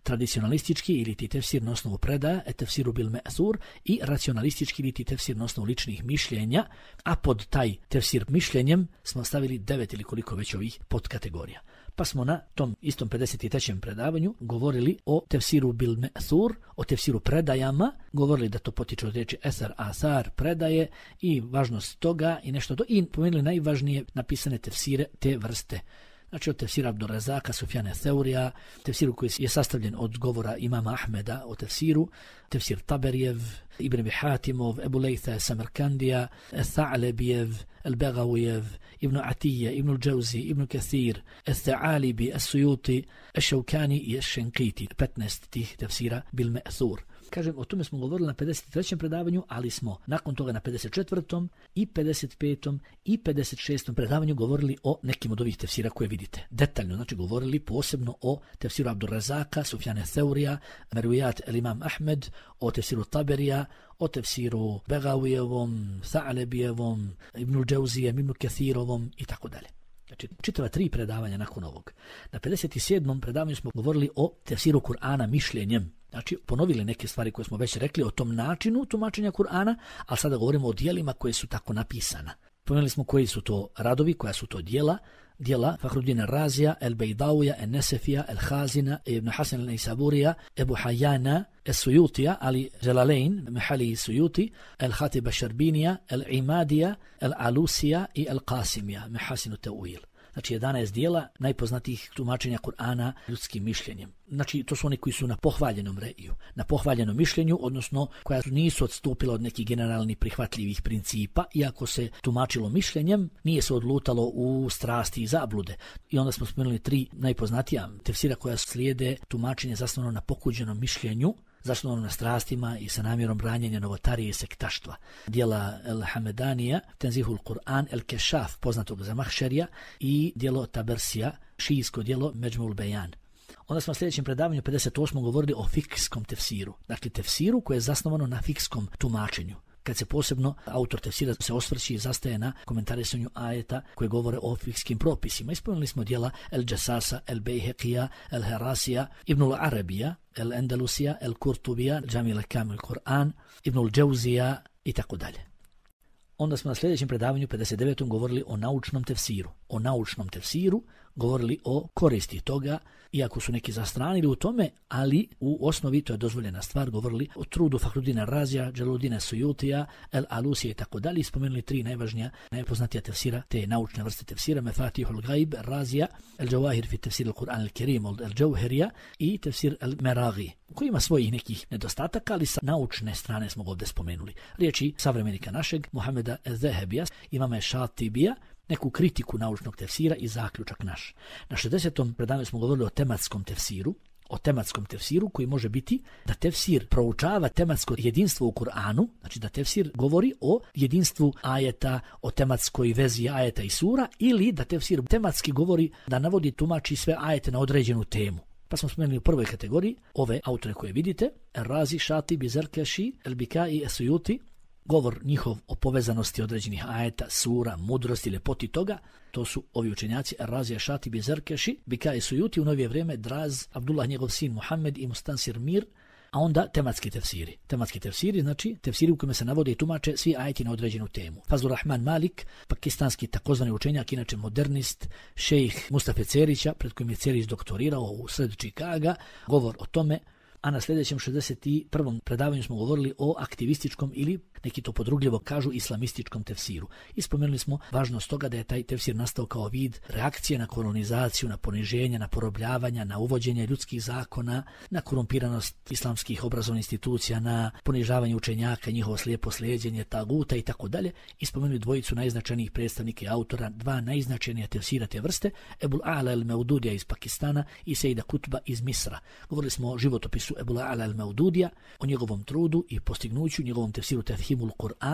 tradicionalistički ili ti tefsir na osnovu predaja, et tefsiru bil me'thur, i racionalistički ili ti tefsir na osnovu ličnih mišljenja, a pod taj tefsir mišljenjem smo stavili devet ili koliko već ovih podkategorija. Pa smo na tom istom pedeset trećem predavanju govorili o tefsiru bil me'thur, o tefsiru predajama, govorili da to potiče od riječi eser, athar, predaje i važnost toga i nešto to, i pomenuli najvažnije napisane tefsire te vrste. Znači od tefsira Abdurrazaka, Sufjana Theurija, tefsiru koji je sastavljen od govora imama Ahmeda o tefsiru, tefsir Taberijev, Ibn Abi Hatimov, Ebu Lejtha, Samarkandija, Tha'lebijev, El-Begawijev, Ibn Atije, Ibn Al-Džauzi, Ibn Kathir, El-Tha'alibi, El-Sujuti, El-Šaukani i El-Šenkiti, petnaest tih tefsira bil me'thur. Kažem, o tome smo govorili na pedeset trećem predavanju, ali smo nakon toga na pedeset četvrtom i pedeset petom i pedeset šestom predavanju govorili o nekim od ovih tefsira koje vidite. Detaljno, znači govorili posebno o tefsiru Abdurrazaka, Sufjane Theurija, Merujat el-Imam Ahmed, o tefsiru Taberija, o tefsiru Begawijevom, Tha'lebijevom, Ibn Al-Džauzijem, Ibn Kathirovom i tako dalje. Znači, čitava tri predavanja nakon ovog. Na pedeset sedmom predavanju smo govorili o tefsiru Kur'ana mišljenjem. Znači, ponovili neke stvari koje smo već rekli o tom načinu tumačenja Kur'ana, ali sada govorimo o dijelima koje su tako napisana. Pomenuli smo koji su to radovi, koja su to dijela, dijela Fahruddina Razija, El Bejdavija, El Nesefija, El Hazina, Ibn Hasan El Nejsaburija, Ebu Hajjana, El Sujutija, ali Želalein, Mehali Sujuti, El Hatiba Šarbinija, El Imadija, El Alusija i El Qasimija, Mehasinu Teuil. Znači jedanaest dijela najpoznatijih tumačenja Kur'ana ljudskim mišljenjem. Znači to su oni koji su na pohvaljenom reju, na pohvaljenom mišljenju, odnosno koja nisu odstupila od nekih generalnih prihvatljivih principa, iako se tumačilo mišljenjem, nije se odlutalo u strasti i zablude. I onda smo spomenuli tri najpoznatija tefsira koja slijede tumačenje zasnovano na pokuđenom mišljenju, zasnovano na strastima i sa namjerom branjenja novotarije i sektaštva. Dijela El-Hamedanija, Tenzihul Kur'an, El-Kešaf, poznatog za Mahšerija, i dijelo Tabersija, šijsko dijelo Međmul Bejan. Onda smo u sljedećem predavanju pedeset osmom govorili o fikskom tefsiru. Dakle, tefsiru koje je zasnovano na fikskom tumačenju. Kad se posebno autor tefsira se osvrći i zastaje na komentarisanju ajeta koje govore o fikskim propisima. Ispomenuli smo dijela El-Jasasa, El-Bejheqija, El-Herasija, Ibnul Arabija, El-Endalusija, El-Kurtubija, Džamil Kamil Kur'an, Ibnul Džauzija i tako dalje. Onda smo na sljedećem predavanju pedeset devetom govorili o naučnom tefsiru. O naučnom tefsiru govorili o koristi toga, iako su neki zastranili u tome, ali u osnovi to je dozvoljena stvar, govorili o trudu Fahruddina Razija, Džaludina Sujutija, El Alusija i tako dalje. Spomenuli tri najvažnija, najpoznatija tefsira, te naučne vrste tefsira, Mefatihul Gajb, Razija, El Džawahir fi tefsir al-Kur'an al-Kerim, El Džawherija i tefsir El Meragi, koji ima svojih nekih nedostataka, ali sa naučne strane smo ga ovdje spomenuli. Riječi savremenika našeg, Muhameda el-Zehebija, imama je Šatibija, neku kritiku naučnog tefsira i zaključak naš. Na šezdesetom predavanju smo govorili o tematskom tefsiru, o tematskom tefsiru koji može biti da tefsir proučava tematsko jedinstvo u Kur'anu, znači da tefsir govori o jedinstvu ajeta, o tematskoj vezi ajeta i sura, ili da tefsir tematski govori da navodi, tumači sve ajete na određenu temu. Pa smo spomenuli u prvoj kategoriji ove autore koje vidite, Razi, Šatibi, Zerkeši, El-Bikai i Sujuti, govor njihov o povezanosti određenih ajeta, sura, mudrosti, ljepoti toga, to su ovi učenjaci Razija, Šatibi, Zerkeši, Bikai, Sujuti, u novije vrijeme Draz, Abdullah, njegov sin Muhammed i Mustansir Mir, a onda tematski tefsiri. Tematski tefsiri, znači tefsiri u kojima se navode i tumače svi ajeti na određenu temu. Fazlur Rahman Malik, pakistanski takozvani učenjak, inače modernist, šejh Mustafa Cerića, pred kojim je Cerić doktorirao u sred Čikaga, govor o tome. A na sljedećem šezdeset prvom predavanju smo govorili o aktivističkom ili, neki to podrugljivo kažu, islamističkom tefsiru. I spomenuli smo važnost toga da je taj tefsir nastao kao vid reakcije na kolonizaciju, na poniženje, na porobljavanja, na uvođenje ljudskih zakona, na korumpiranost islamskih obrazovnih institucija, na ponižavanje učenjaka, njihovo slijepo slijeđenje, taguta i tako dalje. I spomenuli dvojicu najznačajnijih predstavnika i autora, dva najznačajnija tefsira te vrste, Ebul A'la el-Maududija iz Pakistana i Sejda Kutba iz Misra. Govorili smo o životopisu Ebul A'la el-Maududija, o njegovom trudu i postignuću, njegovom tefsiru Tefhimul Kur'an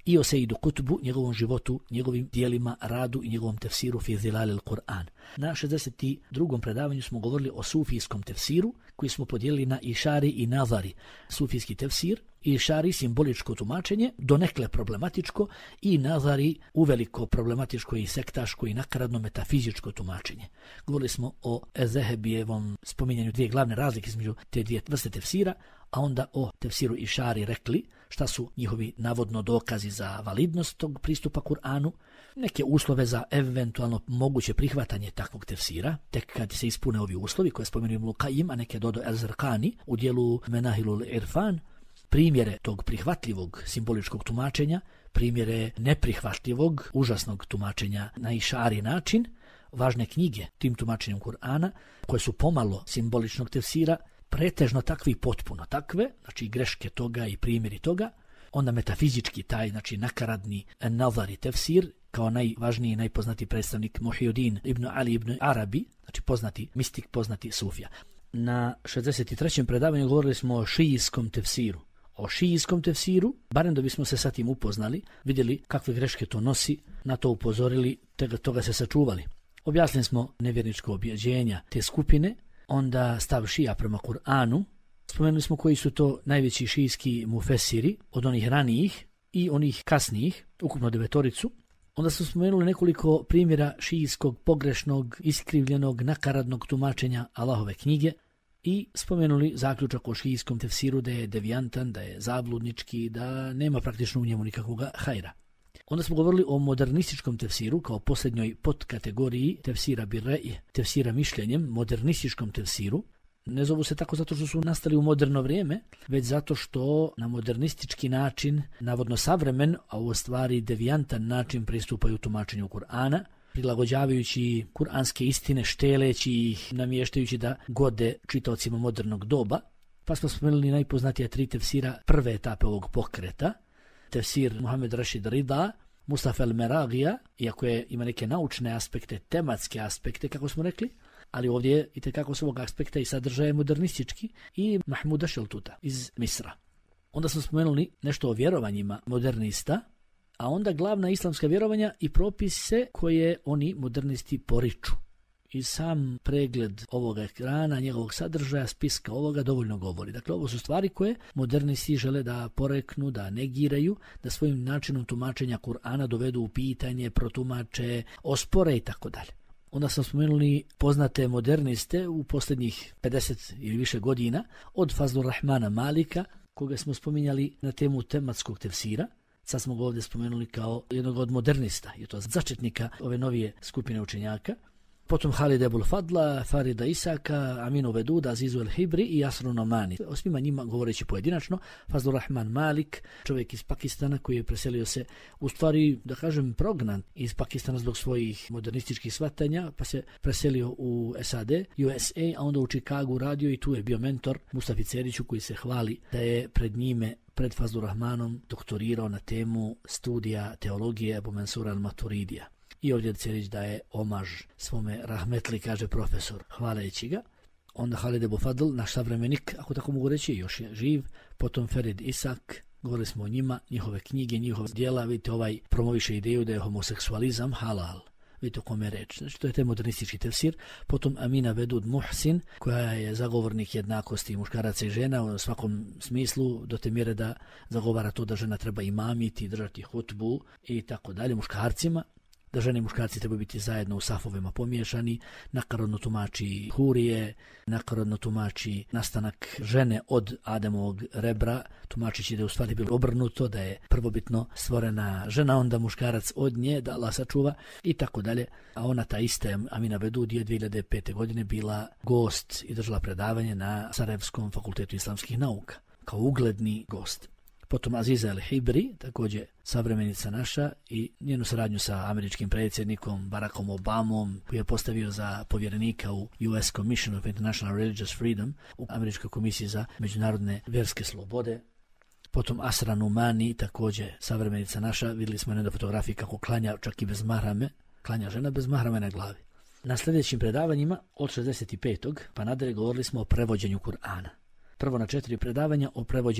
i o Sejdu Kutbu, njegovom životu, njegovim dijelima, radu i njegovom tefsiru fi Zilal al-Qur'an. Na šezdeset drugom predavanju smo govorili o sufijskom tefsiru, koji smo podijelili na išari i nazari. Sufijski tefsir, išari simboličko tumačenje, donekle problematičko, i nazari uveliko problematičko i sektaško i nakaradno metafizičko tumačenje. Govorili smo o Ezehebijevom spominjanju dvije glavne razlike između te dvije vrste tefsira, a onda o tefsiru išari rekli šta su njihovi navodno dokazi za validnost tog pristupa Kur'anu, neke uslove za eventualno moguće prihvatanje takvog tefsira, tek kad se ispune ovi uslovi koje spomenuo Ibn Qayyim, a neke dodo El-Zarqani u dijelu Menahilul Irfan, primjere tog prihvatljivog simboličkog tumačenja, primjere neprihvatljivog, užasnog tumačenja na išari način, važne knjige tim tumačenjem Kur'ana, koje su pomalo simboličnog tefsira, pretežno takvi potpuno takve, znači greške toga i primjeri toga, onda metafizički taj, znači nakaradni nazari tefsir, kao najvažniji i najpoznatiji predstavnik Muhyiddin ibn Ali ibn Arabi, znači poznati mistik, poznati sufija. Na šezdeset trećem predavanju govorili smo o šijijskom tefsiru. O šijijskom tefsiru, barem da bismo se sa tim upoznali, vidjeli kakve greške to nosi, na to upozorili, te toga se sačuvali. Objasnili smo nevjerničko objeđenja te skupine, onda stav šija prema Kur'anu, spomenuli smo koji su to najveći šijski mufesiri, od onih ranijih i onih kasnijih, ukupno devetoricu. Onda smo spomenuli nekoliko primjera šijskog, pogrešnog, iskrivljenog, nakaradnog tumačenja Allahove knjige i spomenuli zaključak o šijskom tefsiru da je devijantan, da je zabludnički, da nema praktično u njemu nikakvog hajra. Onda smo govorili o modernističkom tefsiru kao posljednjoj podkategoriji tefsira birre'i, tefsira mišljenjem, modernističkom tefsiru. Ne zovu se tako zato što su nastali u moderno vrijeme, već zato što na modernistički način, navodno savremen, a u stvari devijantan način pristupaju tumačenju Kur'ana, prilagođavajući kuranske istine, šteleći ih, namještajući da gode čitaocima modernog doba. Pa smo spomenuli najpoznatija tri tefsira prve etape ovog pokreta. Tefsir Muhammed Rashid Rida, Mustafa al-Meragija, iako je, ima neke naučne aspekte, tematske aspekte, kako smo rekli, ali ovdje je i tekako s ovog aspekta i sadržaje modernistički, i Mahmuda Šeltuta iz Misra. Onda smo spomenuli nešto o vjerovanjima modernista, a onda glavna islamska vjerovanja i propise koje oni modernisti poriču. I sam pregled ovoga ekrana, njegovog sadržaja, spiska ovoga dovoljno govori. Dakle, ovo su stvari koje modernisti žele da poreknu, da negiraju, da svojim načinom tumačenja Kur'ana dovedu u pitanje, protumače, ospore i tako dalje. Onda smo spomenuli poznate moderniste u posljednjih pedeset ili više godina, od Fazlur Rahmana Malika, koga smo spominjali na temu tematskog tefsira. Sad smo ga ovdje spomenuli kao jednog od modernista, je to začetnika ove novije skupine učenjaka. Potom Halid Ebul Fadla, Farida Isaka, Aminu Veduda, Azizu El Hibri i Asru Nomani. O svima njima govoreći pojedinačno, Fazlur Rahman Malik, čovjek iz Pakistana koji je preselio se, u stvari, da kažem, prognan iz Pakistana zbog svojih modernističkih shvatanja, pa se preselio u S A D, U S A, a onda u Chicagu radio i tu je bio mentor Mustafi Ceriću koji se hvali da je pred njime, pred Fazlur Rahmanom, doktorirao na temu studija teologije Abu Mansura al-Maturidija. I ovdje Cerić daje omaž svome rahmetli, kaže profesor, hvaleći ga. Onda Halid Ebu Fadl, naš savremenik, ako tako mogu reći, još je živ. Potom Ferid Isak, govorili smo o njima, njihove knjige, njihove djela. Vidite, ovaj promoviše ideju da je homoseksualizam halal. Vidite o kome je reč. Znači, to je taj modernistički tefsir. Potom Amina Vedud Muhsin, koja je zagovornik jednakosti muškaraca i žena u svakom smislu, do te mjere da zagovara to da žena treba imamiti, držati hutbu i tako dalje muškarcima, da žene i muškarci trebaju biti zajedno u safovima pomiješani, nakarodno tumači hurije, nakarodno tumači nastanak žene od Ademovog rebra, tumačići da je u stvari bilo obrnuto, da je prvobitno stvorena žena, onda muškarac od nje, da Allah sačuva i tako dalje. A ona, ta ista Amina Vedud, je dvije hiljade pete. godine bila gost i držala predavanje na Sarajevskom fakultetu islamskih nauka, kao ugledni gost. Potom Aziza El Hibri, također savremenica naša, i njenu saradnju sa američkim predsjednikom Barackom Obamom, koji je postavio za povjerenika u U S Commission of International Religious Freedom, u američkoj komisiji za međunarodne vjerske slobode. Potom Asra Numani, također savremenica naša, vidjeli smo na fotografiji kako klanja čak i bez mahrame, klanja žena bez mahrame na glavi. Na sljedećim predavanjima od šezdeset petog pa nadalje govorili smo o prevođenju Kur'ana. Prvo na četiri predavanja o prevođenju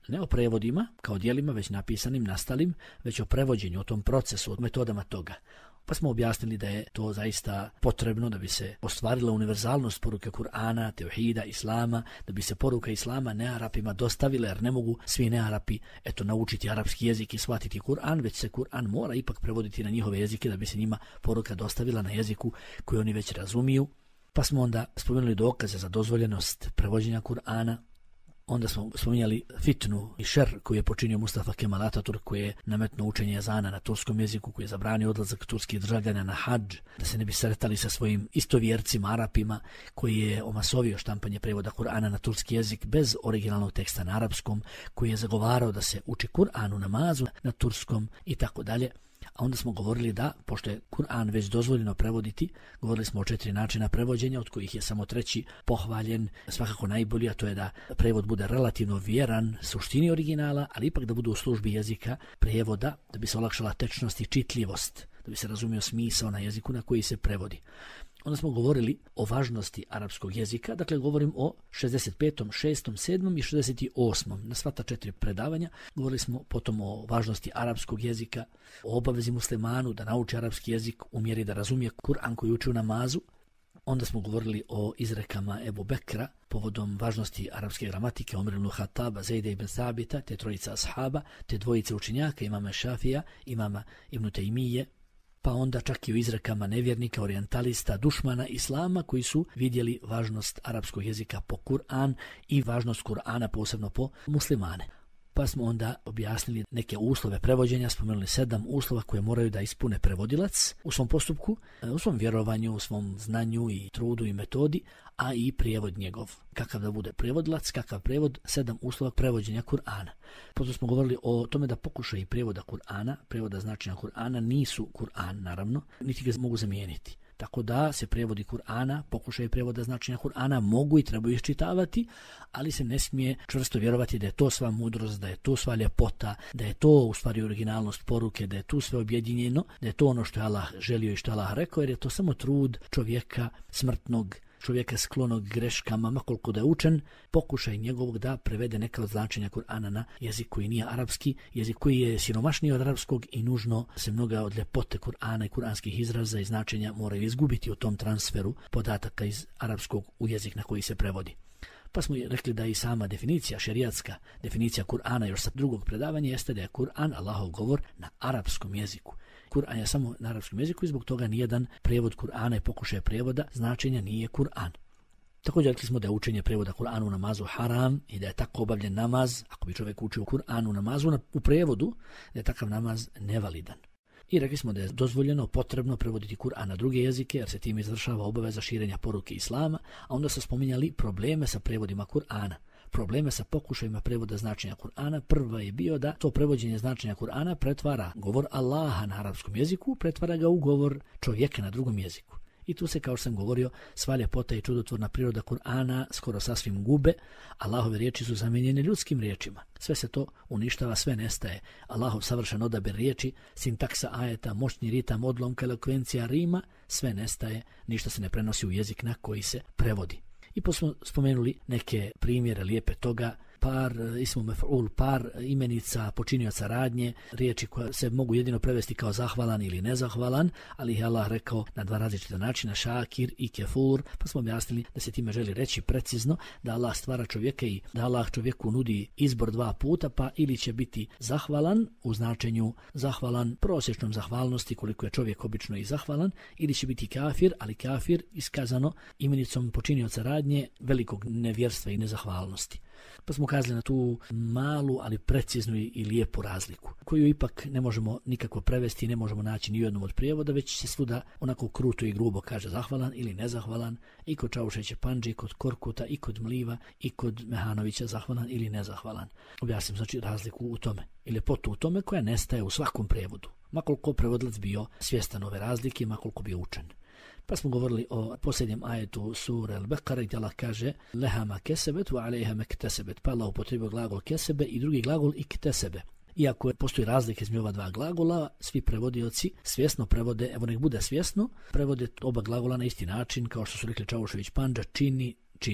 ne o prevodima kao dijelima već napisanim, nastalim, već o prevođenju, o tom procesu, o metodama toga. Pa smo objasnili da je to zaista potrebno da bi se ostvarila univerzalnost poruke Kur'ana, tevhida, islama, da bi se poruka islama nearapima dostavila, jer ne mogu svi nearapi eto naučiti arapski jezik i shvatiti Kur'an, već se Kur'an mora ipak prevoditi na njihove jezike da bi se njima poruka dostavila na jeziku koji oni već razumiju. Pa smo onda spomenuli dokaze za dozvoljenost prevođenja Kur'ana. Onda smo spominjali fitnu i šer koju je počinio Mustafa Kemal Ataturk, koji je nametnuo učenje ezana na turskom jeziku, koji je zabranio odlazak turskih državljana na hadž, da se ne bi sretali sa svojim istovjercima Arapima, koji je omasovio štampanje prevoda Kur'ana na turski jezik bez originalnog teksta na arapskom, koji je zagovarao da se uči Kur'an u namazu na turskom i tako dalje. A onda smo govorili da, pošto je Kur'an već dozvoljeno prevoditi, govorili smo o četiri načina prevođenja, od kojih je samo treći pohvaljen, svakako najbolji, a to je da prevod bude relativno vjeran suštini originala, ali ipak da bude u službi jezika prevoda, da bi se olakšala tečnost i čitljivost, da bi se razumio smisao na jeziku na koji se prevodi. Onda smo govorili o važnosti arapskog jezika, dakle govorim o šezdeset petom, šestom, sedmom i šezdeset osmom. Na sva ta četiri predavanja govorili smo potom o važnosti arapskog jezika, o obavezi muslimanu da nauči arapski jezik u mjeri da razumije Kur'an koji uči u namazu. Onda smo govorili o izrekama Ebu Bekra povodom važnosti arapske gramatike, Omer ibn Khattaba, Zejda ibn Thabita, te trojica ashaba, te dvojice učenjaka, imama Šafija, imama Ibn Tejmije, pa onda čak i u izrekama nevjernika, orijentalista, dušmana islama koji su vidjeli važnost arapskog jezika po Kur'an i važnost Kur'ana posebno po muslimane. Pa smo onda objasnili neke uslove prevođenja, spomenuli sedam uslova koje moraju da ispune prevodilac u svom postupku, u svom vjerovanju, u svom znanju i trudu i metodi, a i prijevod njegov. Kakav da bude prevodilac, kakav prevod, sedam uslova prevođenja Kur'ana. Potom smo govorili o tome da pokušaji prijevoda Kur'ana, prijevoda značenja Kur'ana nisu Kur'an naravno, niti ga mogu zamijeniti. Tako da se prijevodi Kur'ana, pokušaj prijevoda značenja Kur'ana mogu i trebaju iščitavati, ali se ne smije čvrsto vjerovati da je to sva mudrost, da je to sva ljepota, da je to u stvari originalnost poruke, da je tu sve objedinjeno, da je to ono što je Allah želio i što je Allah rekao, jer je to samo trud čovjeka smrtnog, čovjeka sklonog greškama, makoliko da je učen, pokušaj njegovog da prevede neka od značenja Kur'ana na jezik koji nije arapski, jezik koji je siromašniji od arapskog i nužno se mnoga od ljepote Kur'ana i kuranskih izraza i značenja moraju izgubiti u tom transferu podataka iz arapskog u jezik na koji se prevodi. Pa smo rekli da i sama definicija, šerijatska definicija Kur'ana još sa drugog predavanja jeste da je Kur'an Allahov govor na arapskom jeziku. Kur'an je samo na arapskom jeziku i zbog toga nijedan prijevod Kur'ana i pokušaj prijevoda značenja nije Kur'an. Također rekli smo da je učenje prijevoda Kur'anu u namazu haram i da je tako obavljen namaz, ako bi čovjek učio Kur'an u namazu u prijevodu, da je takav namaz nevalidan. I rekli smo da je dozvoljeno, potrebno prevoditi Kur'an na druge jezike, jer se tim izvršava obaveza širenja poruke islama, a onda su spominjali probleme sa prevodima Kur'ana. Probleme sa pokušajima prevoda značenja Kur'ana. Prva je bio da to prevođenje značenja Kur'ana pretvara govor Allaha na arapskom jeziku, pretvara ga u govor čovjeka na drugom jeziku. I tu se, kao što sam govorio, sva ljepota i čudotvorna priroda Kur'ana skoro sasvim gube. Allahove riječi su zamijenjene ljudskim riječima. Sve se to uništava, sve nestaje. Allahov savršen odabir riječi, sintaksa ajeta, moćni ritam, odlomka, elokvencija, rima, sve nestaje, ništa se ne prenosi u jezik na koji se prevodi. I pa smo spomenuli neke primjere lijepe toga, par ismu mef'ul, par imenica počinioca radnje, riječi koje se mogu jedino prevesti kao zahvalan ili nezahvalan, ali ih je Allah rekao na dva različita načina, šakir i kefur, pa smo objasnili da se time želi reći precizno da Allah stvara čovjeka i da Allah čovjeku nudi izbor dva puta, pa ili će biti zahvalan u značenju zahvalan prosječnom zahvalnosti koliko je čovjek obično i zahvalan, ili će biti kafir, ali kafir iskazano imenicom počinioca radnje velikog nevjerstva i nezahvalnosti. Pa smo kazali na tu malu, ali preciznu i lijepu razliku, koju ipak ne možemo nikako prevesti, ne možemo naći ni u jednom od prijevoda, već se svuda onako kruto i grubo kaže zahvalan ili nezahvalan, i kod Čaušeće Pandži, i kod Korkuta, i kod Mliva, i kod Mehanovića zahvalan ili nezahvalan. Objasnim znači razliku u tome, i ljepotu u tome koja nestaje u svakom prijevodu, makoliko prevodilac bio svjestan ove razlike, makoliko bio učen. Pa smo govorili o posljednjem ajetu sure Al-Baqara gdje Allah kaže leha ma kesebet wa alejha mektesebet, pa Allah upotrijebio glagol kesebe i drugi glagol iktesebe. Iako postoji razlika između ova dva glagola, svi prevodioci svjesno prevode, evo nek bude svjesno, prevode oba glagola na isti način, kao što su rekli Čaušević Pandža, čini, čini.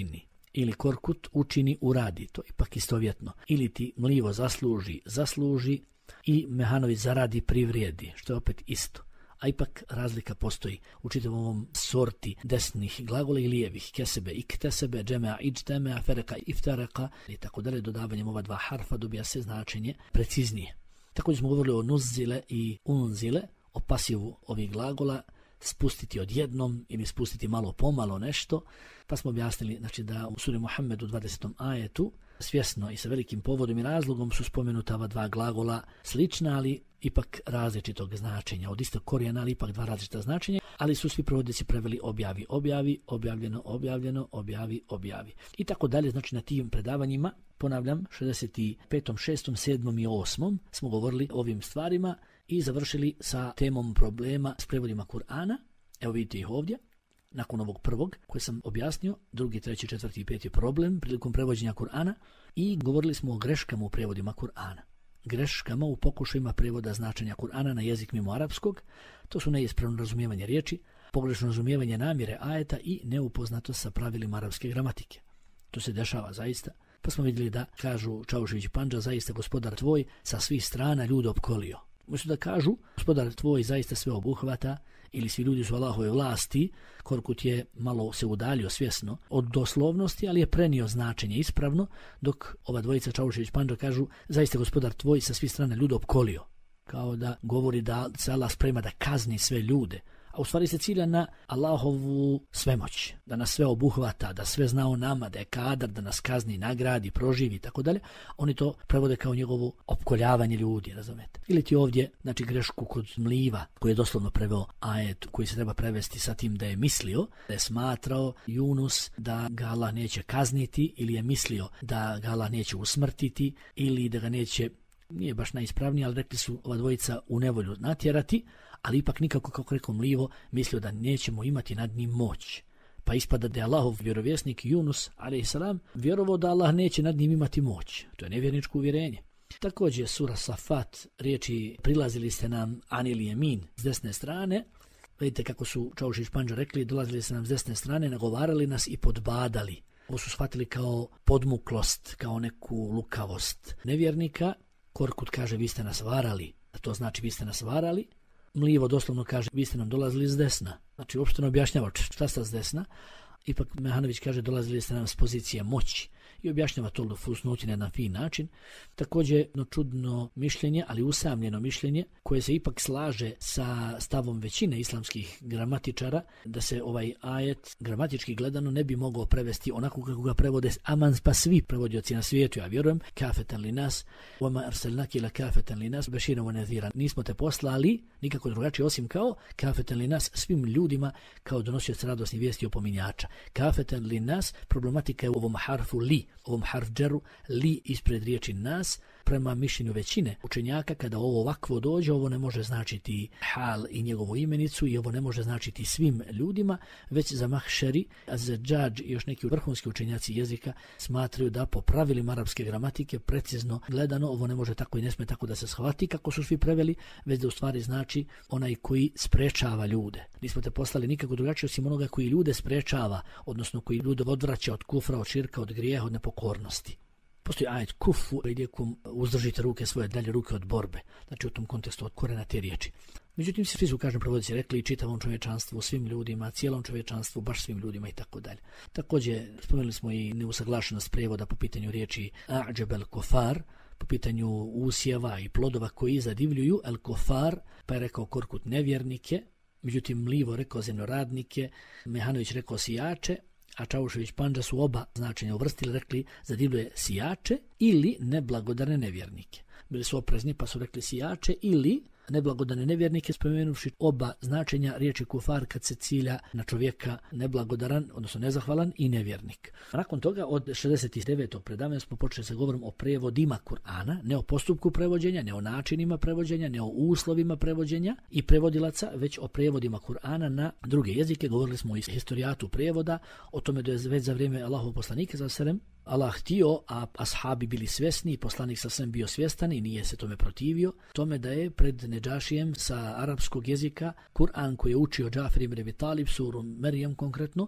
ili Korkut učini, uradi. To je ipak istovjetno. Ili ti Mlivo zasluži, zasluži i Mehanović zaradi, privrijedi, što je opet isto. A ipak razlika postoji u čitavom ovom sorti desnih glagola i lijevih, kesebe, iktesebe, džemea, iđtemea, fereka, iftareka i tako dalje. Dodavanjem ova dva harfa dobija se značenje preciznije. Također smo govorili o nuzile i unzile, o pasivu ovih glagola, spustiti odjednom ili spustiti malo pomalo nešto, pa smo objasnili znači, da u suri Muhammed u dvadesetom ajetu svjesno i sa velikim povodom i razlogom su spomenuta ova dva glagola slična, ali ipak različitog značenja, od istog korijena, ali ipak dva različita značenja, ali su svi prevodnici preveli objavi, objavi, objavljeno, objavljeno, objavi, objavi. I tako dalje, znači na tim predavanjima, ponavljam, šezdeset petom, šestom, sedmom i osmom smo govorili o ovim stvarima i završili sa temom problema s prevodima Kur'ana. Evo vidite ih ovdje. Nakon ovog prvog koji sam objasnio, drugi, treći, četvrti i peti problem prilikom prevođenja Kur'ana i govorili smo o greškama u prevodima Kur'ana. Greškama u pokušajima prevoda značenja Kur'ana na jezik mimo arapskog, to su neispravno razumijevanje riječi, pogrešno razumijevanje namjere ajeta i neupoznatost sa pravilima arapske gramatike. To se dešava zaista. Pa smo vidjeli da kažu Čaušević i Pandža, zaista gospodar tvoj sa svih strana ljude opkolio. Možda da kažu, gospodar tvoj zaista sve obuhvata, ili svi ljudi su Allahove vlasti, Korkut je malo se udaljio svjesno od doslovnosti, ali je prenio značenje ispravno, dok ova dvojica Čaušević Pandža kažu, zaista gospodar tvoj sa svih strana ljude opkolio. Kao da govori da se Allah sprema da kazni sve ljude, a u stvari se cilja na Allahovu svemoć, da nas sve obuhvata, da sve zna o nama, da je kadar, da nas kazni, nagradi, proživi i tako dalje. Oni to prevode kao njegovo opkoljavanje ljudi, razumete. Ili ti ovdje, znači grešku kod Mliva, koji je doslovno preveo ajet, koji se treba prevesti sa tim da je mislio, da je smatrao Yunus da ga Allah neće kazniti, ili je mislio da ga Allah neće usmrtiti, ili da ga neće, nije baš najispravnije, ali rekli su ova dvojica u nevolju natjerati, ali ipak nikako, kako rekao Mlivo, mislio da nećemo imati nad njim moć. Pa ispada da je Allahov vjerovjesnik Yunus, alejhi selam, vjerovao da Allah neće nad njim imati moć. To je nevjerničko uvjerenje. Također sura Safat, riječi prilazili ste nam anil jemin s desne strane. Vidite kako su Čaušević Pandža rekli, dolazili ste nam s desne strane, nagovarali nas i podbadali. Ovo su shvatili kao podmuklost, kao neku lukavost nevjernika. Korkut kaže, vi ste nas varali. A to znači vi ste nas varali. Mlivo doslovno kaže, vi ste nam dolazili s desna. Znači, uopšte ne objašnjava šta sta s desna. Ipak Mehanović kaže, dolazili ste nam s pozicije moći. I objašnjava to fusnuti na jedan fin način. Također jedno čudno mišljenje, ali usamljeno mišljenje, koje se ipak slaže sa stavom većine islamskih gramatičara, da se ovaj ajet gramatički gledano ne bi mogao prevesti onako kako ga prevode aman pa svi prevodioci na svijetu, ja vjerujem, kafetan li nas, wama arsalnaki ila kafetan li nas, beširan wa nadhiran. Nismo te poslali nikako drugačije osim kao kafetan li nas, svim ljudima kao donosioc radosnih vijesti opominjača. Kafetan li nas, problematika je u ovom harfu li, ovom harfđeru li ispred riječi nas. Prema mišljenju većine učenjaka, kada ovo ovakvo dođe, ovo ne može značiti hal i njegovu imenicu i ovo ne može značiti svim ljudima, već za mahšeri, a za džadž i još neki vrhunski učenjaci jezika smatraju da po pravilima arapske gramatike precizno gledano ovo ne može tako i ne sme tako da se shvati kako su svi preveli, već da u stvari znači onaj koji sprečava ljude. Nismo te poslali nikako drugačije osim onoga koji ljude sprečava, odnosno koji ljude odvraća od kufra, od širka, od grijeha, od nepokornosti. Postoji ajet kufu, idjekum, uzdržite ruke svoje, dalje ruke od borbe. Znači u tom kontekstu od korena te riječi. Međutim, svi su, kažem, prevodici rekli i čitavom čovječanstvu, svim ljudima, cijelom čovječanstvu, baš svim ljudima i tako dalje. Također, spomenuli smo i neusaglašenost prijevoda po pitanju riječi a'đeb el kofar, po pitanju usjeva i plodova koji zadivljuju el kofar, pa je rekao Korkut nevjernike, međutim Mlivo rekao zemljoradnike, Mehanović rekao sijače, a Čaušević Pandža su oba značenja uvrstili, rekli zadivljuje sijače ili neblagodarne nevjernike. Bili su oprezni pa su rekli sijače ili neblagodarne nevjernike, spomenuvši oba značenja riječi kufar kad se cilja na čovjeka neblagodaran, odnosno nezahvalan i nevjernik. Nakon toga od šezdeset devetog predavanja smo počeli sa govorom o prevodima Kur'ana, ne o postupku prevođenja, ne o načinima prevođenja, ne o uslovima prevođenja i prevodilaca, već o prevodima Kur'ana na druge jezike. Govorili smo o historijatu prevoda, o tome da je već za vrijeme Allahovog poslanika za selem Allah htio, a ashabi bili svjesni i poslanik sa svem bio svjestan i nije se tome protivio, tome da je pred Nedžašijem sa arapskog jezika Kur'an koji je učio Džafer ibn Abi Talib, suru Merijem konkretno,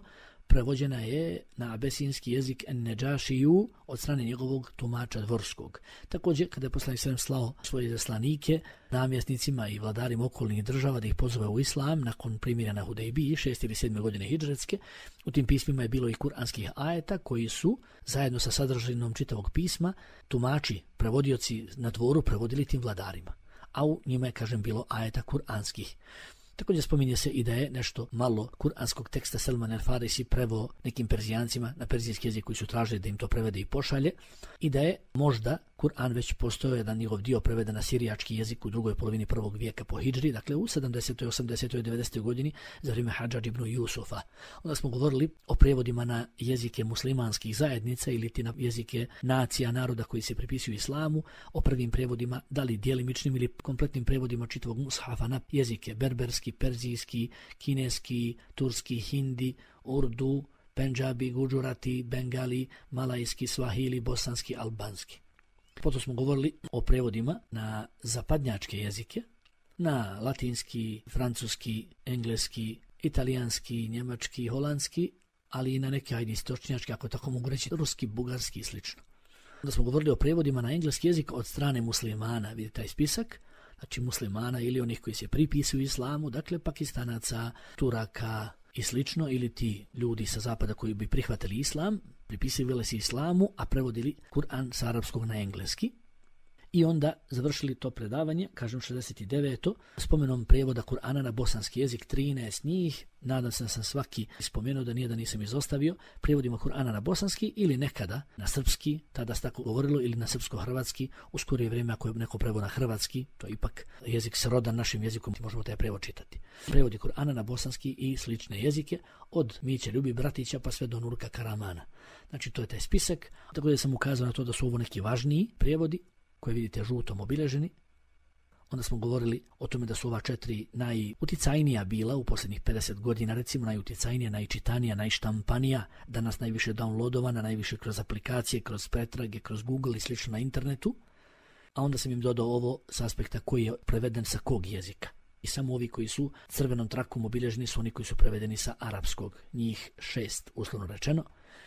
prevođena je na abesinski jezik en-Neđašiju od strane njegovog tumača dvorskog. Također, kada je poslanik sallallahu alejhi ve sellem slao svoje zaslanike namjesnicima i vladarima okolnih država da ih pozove u islam nakon primirja na Hudejbiji šeste ili sedme godine hidžretske, u tim pismima je bilo i kuranskih ajeta koji su zajedno sa sadržinom čitavog pisma tumači, prevodioci na dvoru prevodili tim vladarima. A u njima je, kažem, bilo ajeta kuranskih. Također spominje se i da je nešto malo kuranskog teksta Selman el-Farisi preveo nekim Perzijancima na perzijski jezik koji su tražili da im to prevede i pošalje i da je možda Kur'an već postojao jedan njegov dio preveden na sirijački jezik u drugoj polovini prvog vijeka po hidžri, dakle u sedamdesetoj, osamdesetoj, devedesetoj godini za vrijeme Hadžadž ibn Jusufa. Onda smo govorili o prevodima na jezike muslimanskih zajednica ili ti na jezike nacija, naroda koji se pripisuju islamu, o prvim prevodima, da li djelimičnim ili kompletnim prevodima čitavog mushafa na jezike berberski, perzijski, kineski, turski, hindi, urdu, pendžabi, guđurati, bengali, malajski, svahili, bosanski, albanski. Potom smo govorili o prevodima na zapadnjačke jezike, na latinski, francuski, engleski, italijanski, njemački, holandski, ali i na neke ajde istočnjačke, ako tako mogu reći, ruski, bugarski i slično. Onda smo govorili o prevodima na engleski jezik od strane muslimana, vidite taj spisak, znači muslimana ili onih koji se pripisuju islamu, dakle Pakistanaca, Turaka i slično, ili ti ljudi sa zapada koji bi prihvatili islam, pripisivali se islamu, a prevodili Kur'an sa arapskog na engleski. I onda završili to predavanje, kažem šezdeset deveto spomenom prevoda Kur'ana na bosanski jezik, trinaest njih, nadam se da sam svaki spomenuo, da nije da nisam izostavio, prevodima Kur'ana na bosanski ili nekada na srpski, tada se tako govorilo, ili na srpsko-hrvatski, u skorije vrijeme ako je neko prevod na hrvatski, to je ipak jezik srodan našim jezikom, možemo taj prevod čitati. Prevodi Kur'ana na bosanski i slične jezike, od Miće Ljubi Bratića pa sve do Nurka Karamana. Znači to je taj spisak, tako da sam ukazao na to da su ovo neki važniji prevodi, koje vidite žutom obilježeni. Onda smo govorili o tome da su ova četiri najuticajnija bila u posljednjih pedeset godina, recimo najuticajnija, najčitanija, najštampanija, danas najviše downloadovana, najviše kroz aplikacije, kroz pretrage, kroz Google i slično na internetu. A onda sam im dodao ovo s aspekta koji je preveden sa kog jezika. I samo ovi koji su crvenom trakom obilježeni su oni koji su prevedeni sa arapskog, njih šest uslovno rečeno.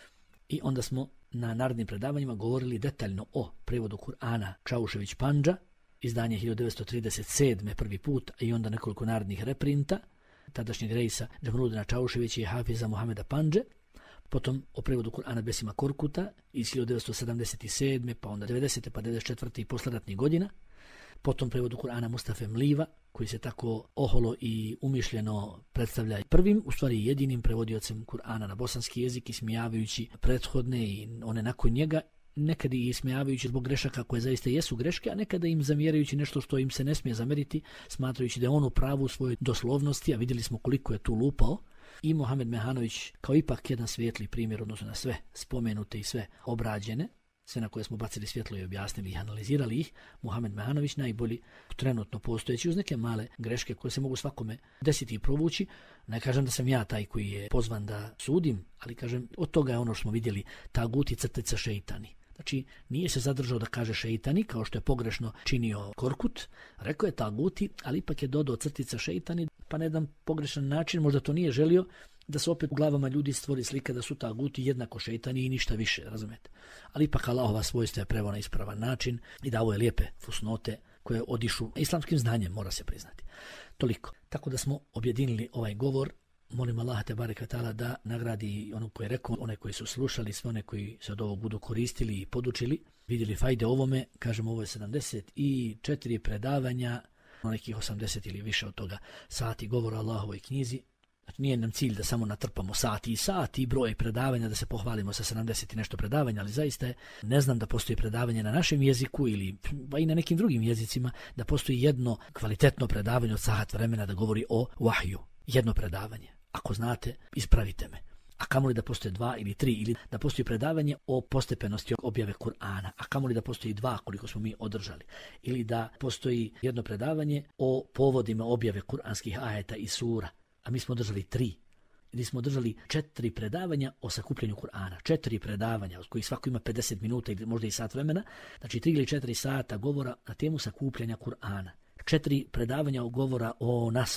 I onda smo na narednim predavanjima govorili detaljno o prevodu Kur'ana Čaušević Pandža, izdanje hiljadu devetsto trideset sedme prvi put i onda nekoliko narednih reprinta, tadašnjeg rejsa Džamaludina Čauševića i Hafiza Muhameda Pandže, potom o prevodu Kur'ana Besima Korkuta iz hiljadu devetsto sedamdeset sedme pa onda devedesete pa devedeset četvrte i posleratnih godina, potom prevodu Kur'ana Mustafe Mliva, koji se tako oholo i umišljeno predstavlja prvim, u stvari jedinim prevodiocem Kur'ana na bosanski jezik, ismijavajući prethodne i one nakon njega, nekada i ismijavajući zbog grešaka koje zaista jesu greške, a nekada im zamjerajući nešto što im se ne smije zameriti, smatrajući da je on u pravu u svojoj doslovnosti, a vidjeli smo koliko je tu lupao. I Mohamed Mehanović kao ipak jedan svijetli primjer, odnosno na sve spomenute i sve obrađene, sve na koje smo bacili svjetlo i objasnili ih, analizirali ih, Mohamed Mehanović najbolji trenutno postojeći, uz neke male greške koje se mogu svakome desiti i provući. Ne kažem da sam ja taj koji je pozvan da sudim, ali kažem, od toga je ono što smo vidjeli, taguti crtica šeitani. Znači, nije se zadržao da kaže šeitani, kao što je pogrešno činio Korkut, rekao je taguti, ali ipak je dodao crtica šeitani, pa na jedan pogrešan način, možda to nije želio, da se opet u glavama ljudi stvori slika da su taguti jednako šeitani i ništa više, razumete. Ali ipak Allahova svojstva je preveo na ispravan način i dao je lijepe fusnote koje odišu islamskim znanjem, mora se priznati. Toliko. Tako da smo objedinili ovaj govor. Molim Allaha te barek ve taala da nagradi ono koje je rekao, one koji su slušali, sve one koji se od ovog budu koristili i podučili, vidjeli fajde ovome. Kažem, ovo je sedamdeset četiri predavanja, nekih osamdeset ili više od toga sati govora o Allahovoj knjizi. Znači, nije nam cilj da samo natrpamo sati i sati i broj predavanja, da se pohvalimo sa sedamdeset i nešto predavanja, ali zaista je, ne znam da postoji predavanje na našem jeziku ili pa i na nekim drugim jezicima, da postoji jedno kvalitetno predavanje od sahat vremena da govori o vahju. Jedno predavanje. Ako znate, ispravite me. A kamoli da postoje dva ili tri, ili da postoji predavanje o postepenosti objave Kur'ana, a kamoli da postoji dva koliko smo mi održali. Ili da postoji jedno predavanje o povodima objave kuranskih ajeta i sura, a mi smo održali tri. Ili smo održali četiri predavanja o sakupljanju Kur'ana. Četiri predavanja, od kojih svako ima pedeset minuta ili možda i sat vremena. Znači tri ili četiri sata govora na temu sakupljanja Kur'ana. Četiri predavanja o govora o nashu,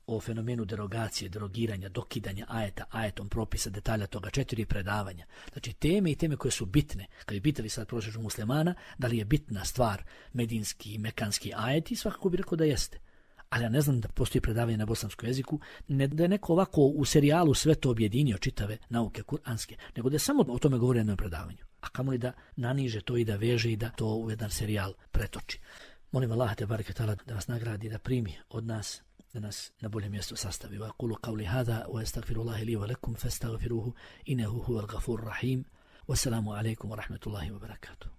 o fenomenu derogacije, derogiranja, dokidanja ajeta, ajetom propisa, detalja toga, četiri predavanja. Znači teme i teme koje su bitne. Kad bi pitali sad prosječnog muslimana da li je bitna stvar medinski i mekanski ajeti, svakako bi rekao da jeste. Ali ja ne znam da postoji predavanje na bosanskom jeziku, ne da je neko ovako u serijalu sve to objedinio, čitave nauke kuranske, nego da je samo o tome govori na jednom predavanju. A kamoli da naniže to i da veže i da to u jedan serijal pretoči. Molim Allah te bareke taala da vas nagradi, da primi od nas, da nas na bolje mjesto sastavi. Wa qulu qawli hada wa astaghfirullaha li wa lakum fastaghfiruhu innahu huwal ghafurur rahim. Wassalamu alaikum wa rahmatullahi wa barakatuh.